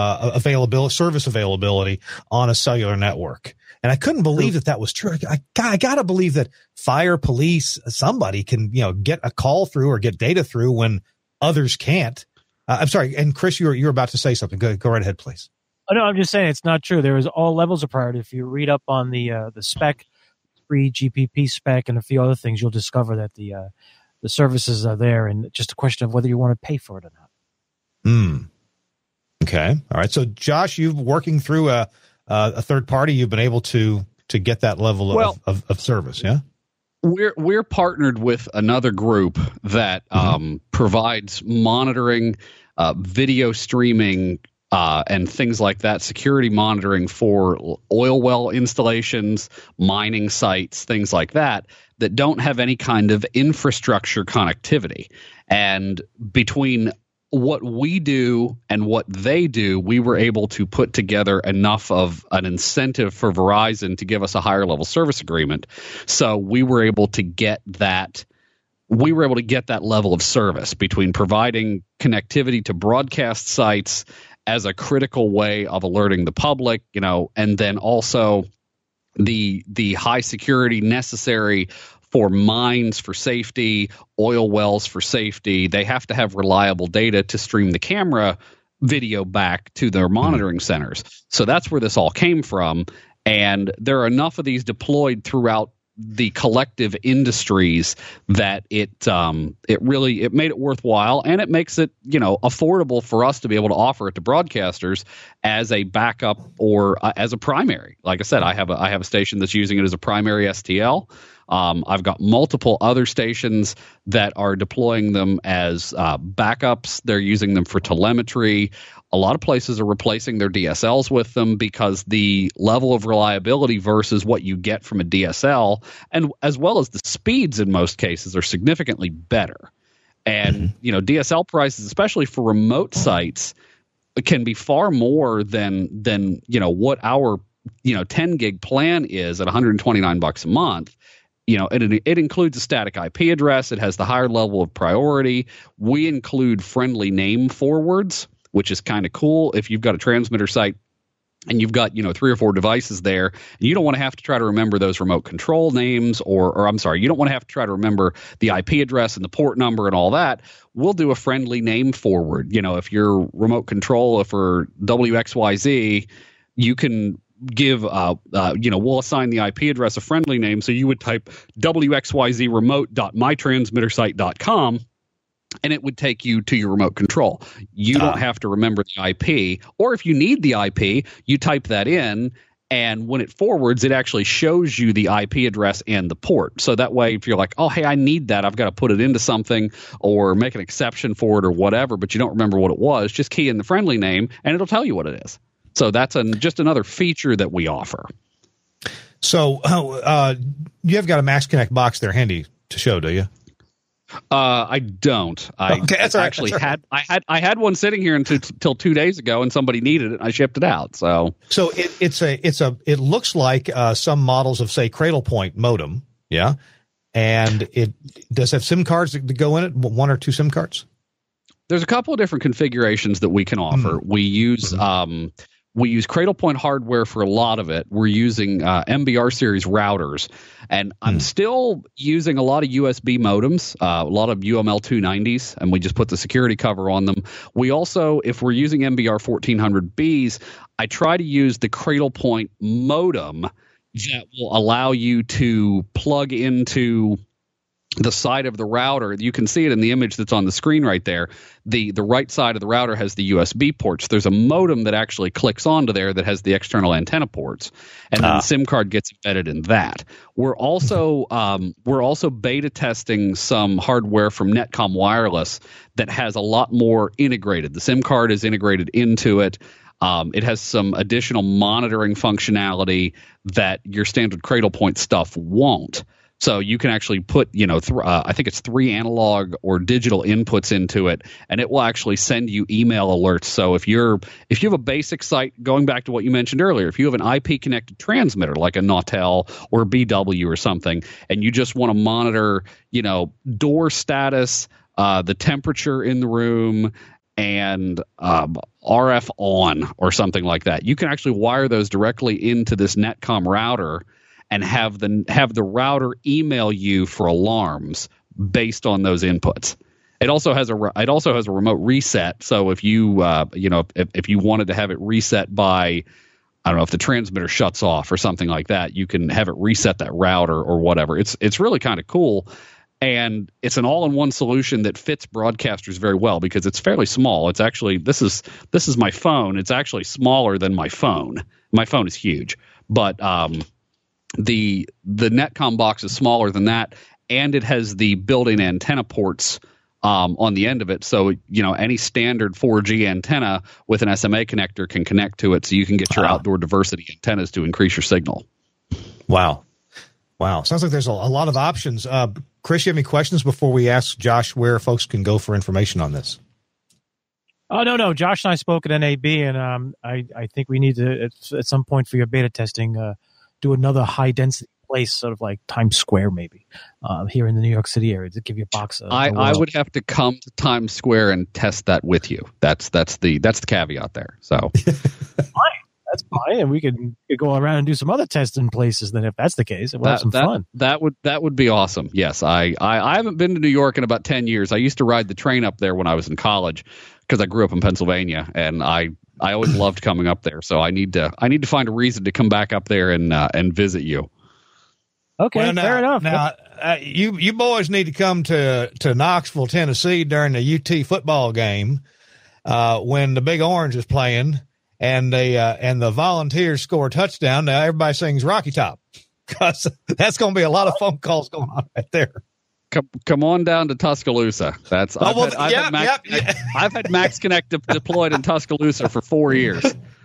service availability on a cellular network. And I couldn't believe that was true. I got to believe that fire, police, somebody can get a call through or get data through when others can't. I'm sorry. And Chris, you're about to say something. Go right ahead, please.
Oh, no, I'm just saying it's not true. There is all levels of priority. If you read up on the spec, free GPP spec, and a few other things, you'll discover that the services are there, and it's just a question of whether you want to pay for it or not.
Okay. All right. So, Josh, you've working through a third party. You've been able to get that level of service. Yeah.
We're partnered with another group that provides monitoring, video streaming, and things like that, security monitoring for oil well installations, mining sites, things like that don't have any kind of infrastructure connectivity. And between what we do and what they do, we were able to put together enough of an incentive for Verizon to give us a higher level service agreement. So we were able to get that. We were able to get that level of service between providing connectivity to broadcast sites as a critical way of alerting the public, and then also the high security necessary for mines for safety, oil wells for safety. They have to have reliable data to stream the camera video back to their monitoring centers. So that's where this all came from. And there are enough of these deployed throughout the collective industries that it made it worthwhile, and it makes it affordable for us to be able to offer it to broadcasters as a backup or as a primary. Like I said, I have a station that's using it as a primary STL. I've got multiple other stations that are deploying them as backups. They're using them for telemetry. A lot of places are replacing their DSLs with them because the level of reliability versus what you get from a DSL, and as well as the speeds in most cases, are significantly better. And, DSL prices, especially for remote sites, can be far more than what our 10 gig plan is at $129 a month. It includes a static IP address. It has the higher level of priority. We include friendly name forwards, which is kind of cool. If you've got a transmitter site and you've got 3 or 4 devices there, and you don't want to have to try to remember those remote control names, or I'm sorry, you don't want to have to try to remember the IP address and the port number and all that. We'll do a friendly name forward. If your remote control for WXYZ, you can give we'll assign the IP address a friendly name. So you would type wxyzremote.mytransmittersite.com, and it would take you to your remote control. You don't have to remember the IP, or if you need the IP, you type that in, and when it forwards, it actually shows you the IP address and the port. So that way, if you're like, oh, hey, I need that, I've got to put it into something or make an exception for it or whatever, but you don't remember what it was, just key in the friendly name, and it'll tell you what it is. So that's just another feature that we offer.
So you have got a Max Connect box there handy to show, do you?
I don't. I had one sitting here until 2 days ago, and somebody needed it. And I shipped it out. So
it looks like some models of, say, Cradlepoint modem, yeah, and it does have SIM cards that go in it. 1 or 2 SIM cards.
There's a couple of different configurations that we can offer. We use Cradlepoint hardware for a lot of it. We're using MBR series routers, and I'm still using a lot of USB modems, a lot of UML 290s, and we just put the security cover on them. We also, if we're using MBR 1400Bs, I try to use the Cradlepoint modem that will allow you to plug into the side of the router. You can see it in the image that's on the screen right there. The right side of the router has the USB ports. There's a modem that actually clicks onto there that has the external antenna ports, and then the SIM card gets embedded in that. We're also beta testing some hardware from Netcom Wireless that has a lot more integrated. The SIM card is integrated into it. It has some additional monitoring functionality that your standard Cradlepoint stuff won't. So you can actually put, I think it's 3 analog or digital inputs into it, and it will actually send you email alerts. So if you have a basic site, going back to what you mentioned earlier, if you have an IP connected transmitter like a Nautel or a BW or something, and you just want to monitor, door status, the temperature in the room, and RF on or something like that, you can actually wire those directly into this Netcom router and have the router email you for alarms based on those inputs. It also has a remote reset. So if you if you wanted to have it reset by, I don't know, if the transmitter shuts off or something like that, you can have it reset that router or whatever. It's really kind of cool, and it's an all-in-one solution that fits broadcasters very well because it's fairly small. It's actually this is my phone. It's actually smaller than my phone. My phone is huge, but the Netcom box is smaller than that, and it has the built-in antenna ports on the end of it. So, any standard 4G antenna with an SMA connector can connect to it, so you can get your outdoor diversity antennas to increase your signal.
Wow. Sounds like there's a lot of options. Chris, you have any questions before we ask Josh where folks can go for information on this?
Oh, no. Josh and I spoke at NAB, and I think we need to, at some point for your beta testing, do another high-density place, sort of like Times Square, maybe, here in the New York City area, to give you a box.
I would have to come to Times Square and test that with you. That's the caveat there. So
that's fine, and we could go around and do some other testing places. Then, if that's the case, and we'll have some fun. That
would be awesome. Yes, I haven't been to New York in about 10 years. I used to ride the train up there when I was in college because I grew up in Pennsylvania, and I always loved coming up there. So I need to find a reason to come back up there and visit you.
Okay, fair enough.
Now, you boys need to come to Knoxville, Tennessee during the UT football game when the Big Orange is playing and the Volunteers score a touchdown. Now everybody sings Rocky Top. because that's going to be a lot of phone calls going on right there.
Come on down to Tuscaloosa. I've had Max Connect deployed in Tuscaloosa for 4 years.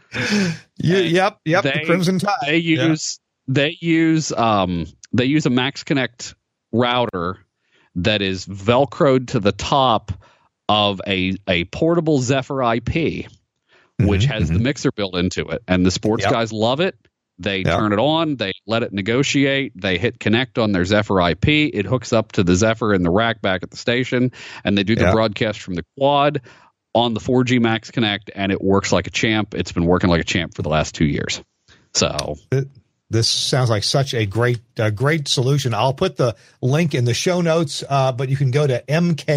Yep. The Crimson Tide.
They use a Max Connect router that is velcroed to the top of a portable Zephyr IP, which has the mixer built into it, and the sports guys love it. They turn it on, they let it negotiate, they hit connect on their Zephyr IP, it hooks up to the Zephyr in the rack back at the station, and they do the broadcast from the quad on the 4G Max Connect, and it works like a champ. It's been working like a champ for the last 2 years. So
this sounds like such a great solution. I'll put the link in the show notes, but you can go to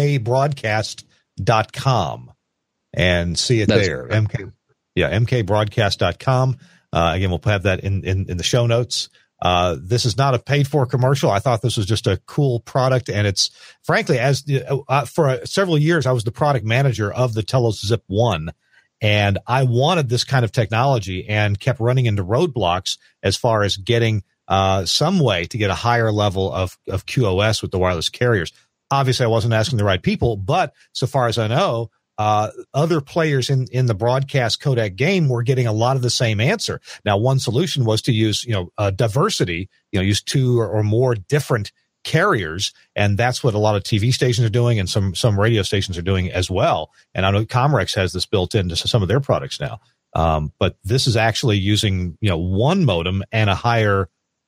mkbroadcast.com and see it there. mkbroadcast.com. Again, we'll have that in the show notes. This is not a paid for commercial. I thought this was just a cool product. And it's frankly, for several years, I was the product manager of the Telos Zip 1. And I wanted this kind of technology and kept running into roadblocks as far as getting some way to get a higher level of QoS with the wireless carriers. Obviously, I wasn't asking the right people, but so far as I know, other players in the broadcast codec game were getting a lot of the same answer. Now, one solution was to use, diversity, use two or more different carriers. And that's what a lot of TV stations are doing, and some radio stations are doing as well. And I know Comrex has this built into some of their products now. But this is actually using, one modem and a high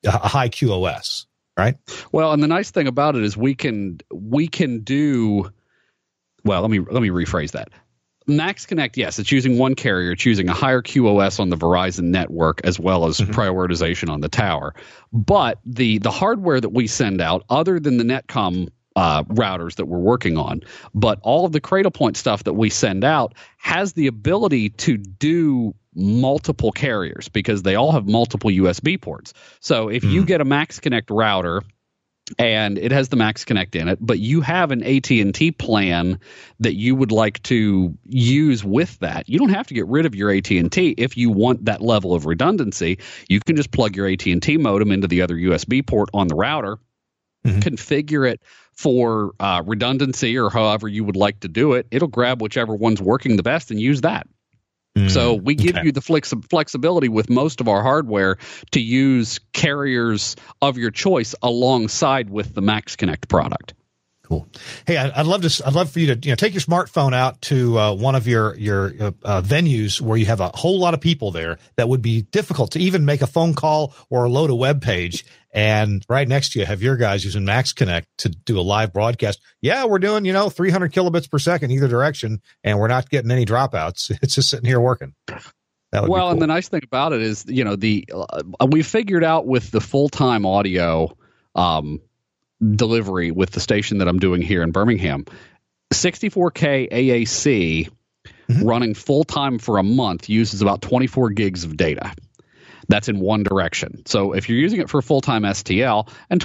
QoS, right?
Well, and the nice thing about it is we can do. Well, let me rephrase that. Max Connect, yes, it's using one carrier. It's using a higher QoS on the Verizon network as well as prioritization on the tower. But the hardware that we send out, other than the Netcom routers that we're working on, but all of the Cradlepoint stuff that we send out has the ability to do multiple carriers because they all have multiple USB ports. So if you get a Max Connect router and it has the Max Connect in it, but you have an AT&T plan that you would like to use with that, you don't have to get rid of your AT&T. If you want that level of redundancy, you can just plug your AT&T modem into the other USB port on the router, configure it for redundancy or however you would like to do it. It'll grab whichever one's working the best and use that. So we give you the flexibility with most of our hardware to use carriers of your choice alongside with the Max Connect product.
Cool. Hey, I'd love for you to take your smartphone out to one of your venues where you have a whole lot of people there that would be difficult to even make a phone call or load a web page. And right next to you have your guys using Max Connect to do a live broadcast. Yeah, we're doing 300 kilobits per second either direction, and we're not getting any dropouts. It's just sitting here working. Well, cool.
And the nice thing about it is we figured out with the full-time audio delivery with the station that I'm doing here in Birmingham, 64K AAC running full time for a month uses about 24 gigs of data. That's in one direction. So if you're using it for full-time STL, and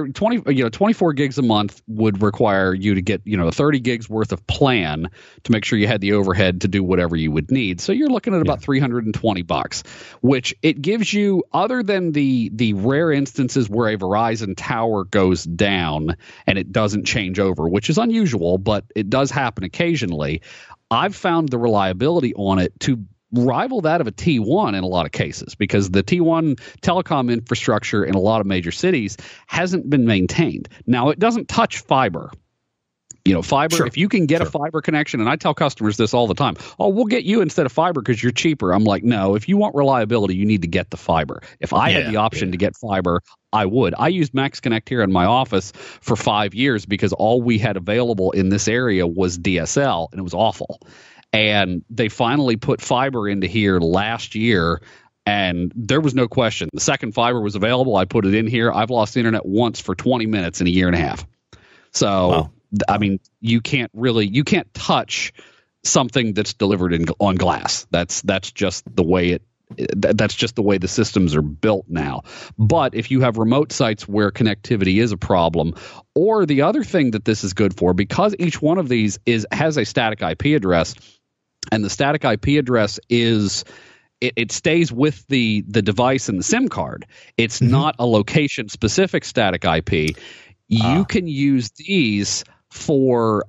24 gigs a month would require you to get 30 gigs worth of plan to make sure you had the overhead to do whatever you would need. So you're looking at about $320, which it gives you, other than the rare instances where a Verizon tower goes down and it doesn't change over, which is unusual, but it does happen occasionally. I've found the reliability on it to rival that of a T1 in a lot of cases, because the T1 telecom infrastructure in a lot of major cities hasn't been maintained. Now, it doesn't touch fiber. Fiber, if you can get a fiber connection, and I tell customers this all the time, we'll get you instead of fiber because you're cheaper. I'm like, no, if you want reliability, you need to get the fiber. If I had the option to get fiber, I would. I used Max Connect here in my office for 5 years because all we had available in this area was DSL, and it was awful. And they finally put fiber into here last year, and there was no question. The second fiber was available. I put it in here. I've lost internet once for 20 minutes in a year and a half. So, I mean, you can't touch something that's delivered on glass. That's just the way that's just the way the systems are built now. But if you have remote sites where connectivity is a problem, or the other thing that this is good for, because each one of these has a static IP address, and the static IP address is it stays with the device and the SIM card. It's not a location-specific static IP. You can use these for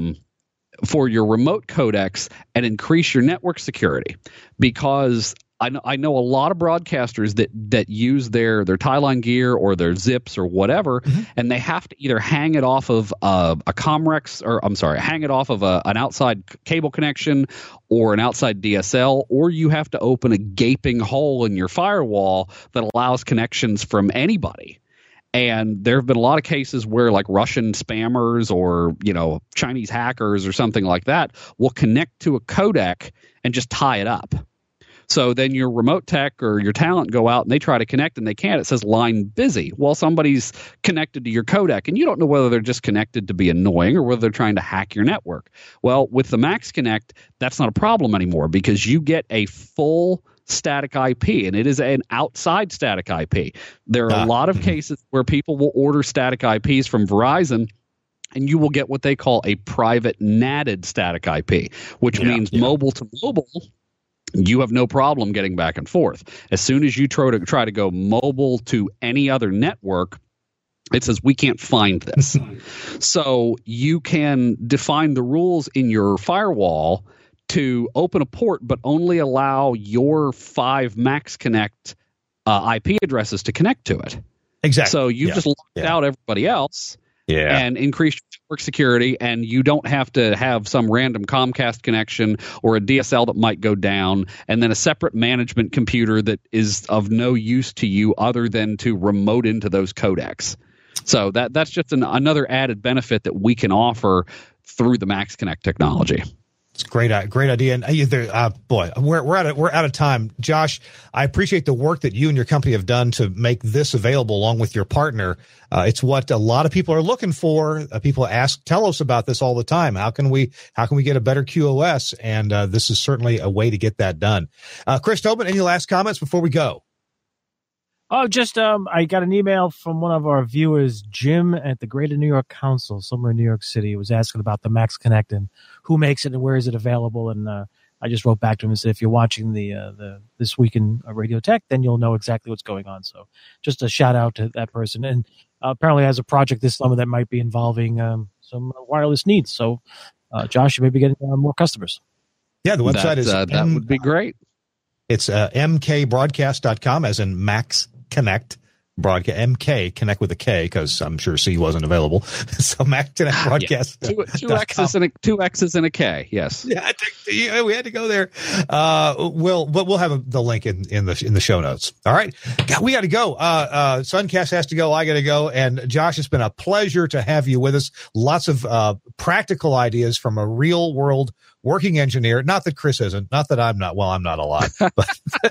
your remote codecs and increase your network security, because I know a lot of broadcasters that use their tie-line gear or their zips or whatever, and they have to either hang it off of a Comrex, or hang it off of an outside cable connection or an outside DSL, or you have to open a gaping hole in your firewall that allows connections from anybody. And there have been a lot of cases where like Russian spammers or, Chinese hackers or something like that will connect to a codec and just tie it up. So then your remote tech or your talent go out and they try to connect and they can't. It says line busy. Well, somebody's connected to your codec and you don't know whether they're just connected to be annoying or whether they're trying to hack your network. Well, with the Max Connect, that's not a problem anymore because you get a full static IP, and it is an outside static IP. There are a lot of cases where people will order static IPs from Verizon, and you will get what they call a private NATed static IP, which means mobile to mobile. You have no problem getting back and forth. As soon as you try to go mobile to any other network, it says we can't find this. So you can define the rules in your firewall to open a port, but only allow your 5 Max Connect IP addresses to connect to it.
Exactly.
So you just locked out everybody else. And increase network security, and you don't have to have some random Comcast connection or a DSL that might go down, and then a separate management computer that is of no use to you other than to remote into those codecs. So that's just another added benefit that we can offer through the Max Connect technology.
It's a great idea. And we're out of time. Josh, I appreciate the work that you and your company have done to make this available along with your partner. It's what a lot of people are looking for. People tell us about this all the time. How can we get a better QoS? And this is certainly a way to get that done. Chris Tobin, any last comments before we go?
Oh, just I got an email from one of our viewers, Jim at the Greater New York Council, somewhere in New York City. He was asking about the Max Connect and who makes it and where is it available. And I just wrote back to him and said, if you're watching the This Week in Radio Tech, then you'll know exactly what's going on. So just a shout out to that person. And apparently has a project this summer that might be involving some wireless needs. So, Josh, you may be getting more customers.
Yeah, the website is
that would be great.
It's mkbroadcast.com, as in Max Connect broadcast. MK Connect with a K, because I'm sure C wasn't available. So Max Connect broadcast.
Two X's and a K. Yes.
Yeah, we had to go there. We'll have the link in the show notes. All right, we got to go. Suncast has to go. I got to go. And Josh, it's been a pleasure to have you with us. Lots of practical ideas from a real world working engineer. Not that Chris isn't. Not that I'm not. Well, I'm not a lot. But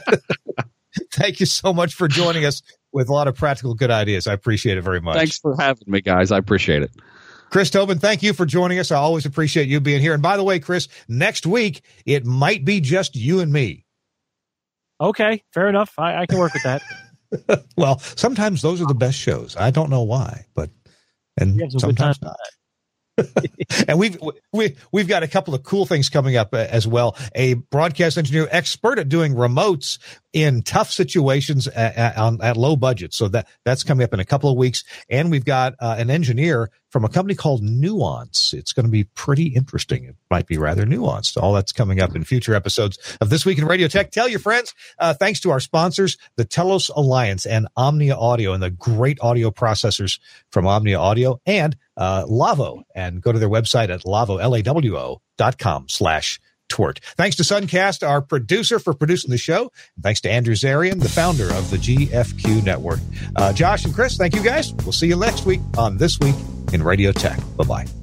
thank you so much for joining us with a lot of practical good ideas. I appreciate it very much.
Thanks for having me, guys. I appreciate it.
Chris Tobin, thank you for joining us. I always appreciate you being here. And by the way, Chris, next week, it might be just you and me.
Okay, fair enough. I can work with that.
Well, sometimes those are the best shows. I don't know why, and sometimes not. And we've got a couple of cool things coming up as well. A broadcast engineer expert at doing remotes in tough situations at low budget. So that's coming up in a couple of weeks. And we've got an engineer from a company called Nuance. It's going to be pretty interesting. It might be rather nuanced. All that's coming up in future episodes of This Week in Radio Tech. Tell your friends. Thanks to our sponsors, the Telos Alliance and Omnia Audio, and the great audio processors from Omnia Audio, and Lavo. And go to their website at lavo.com/twort. Thanks to Suncast, our producer, for producing the show. And thanks to Andrew Zarian, the founder of the GFQ Network. Josh and Chris, thank you guys. We'll see you next week on This Week in Radio Tech. Bye-bye.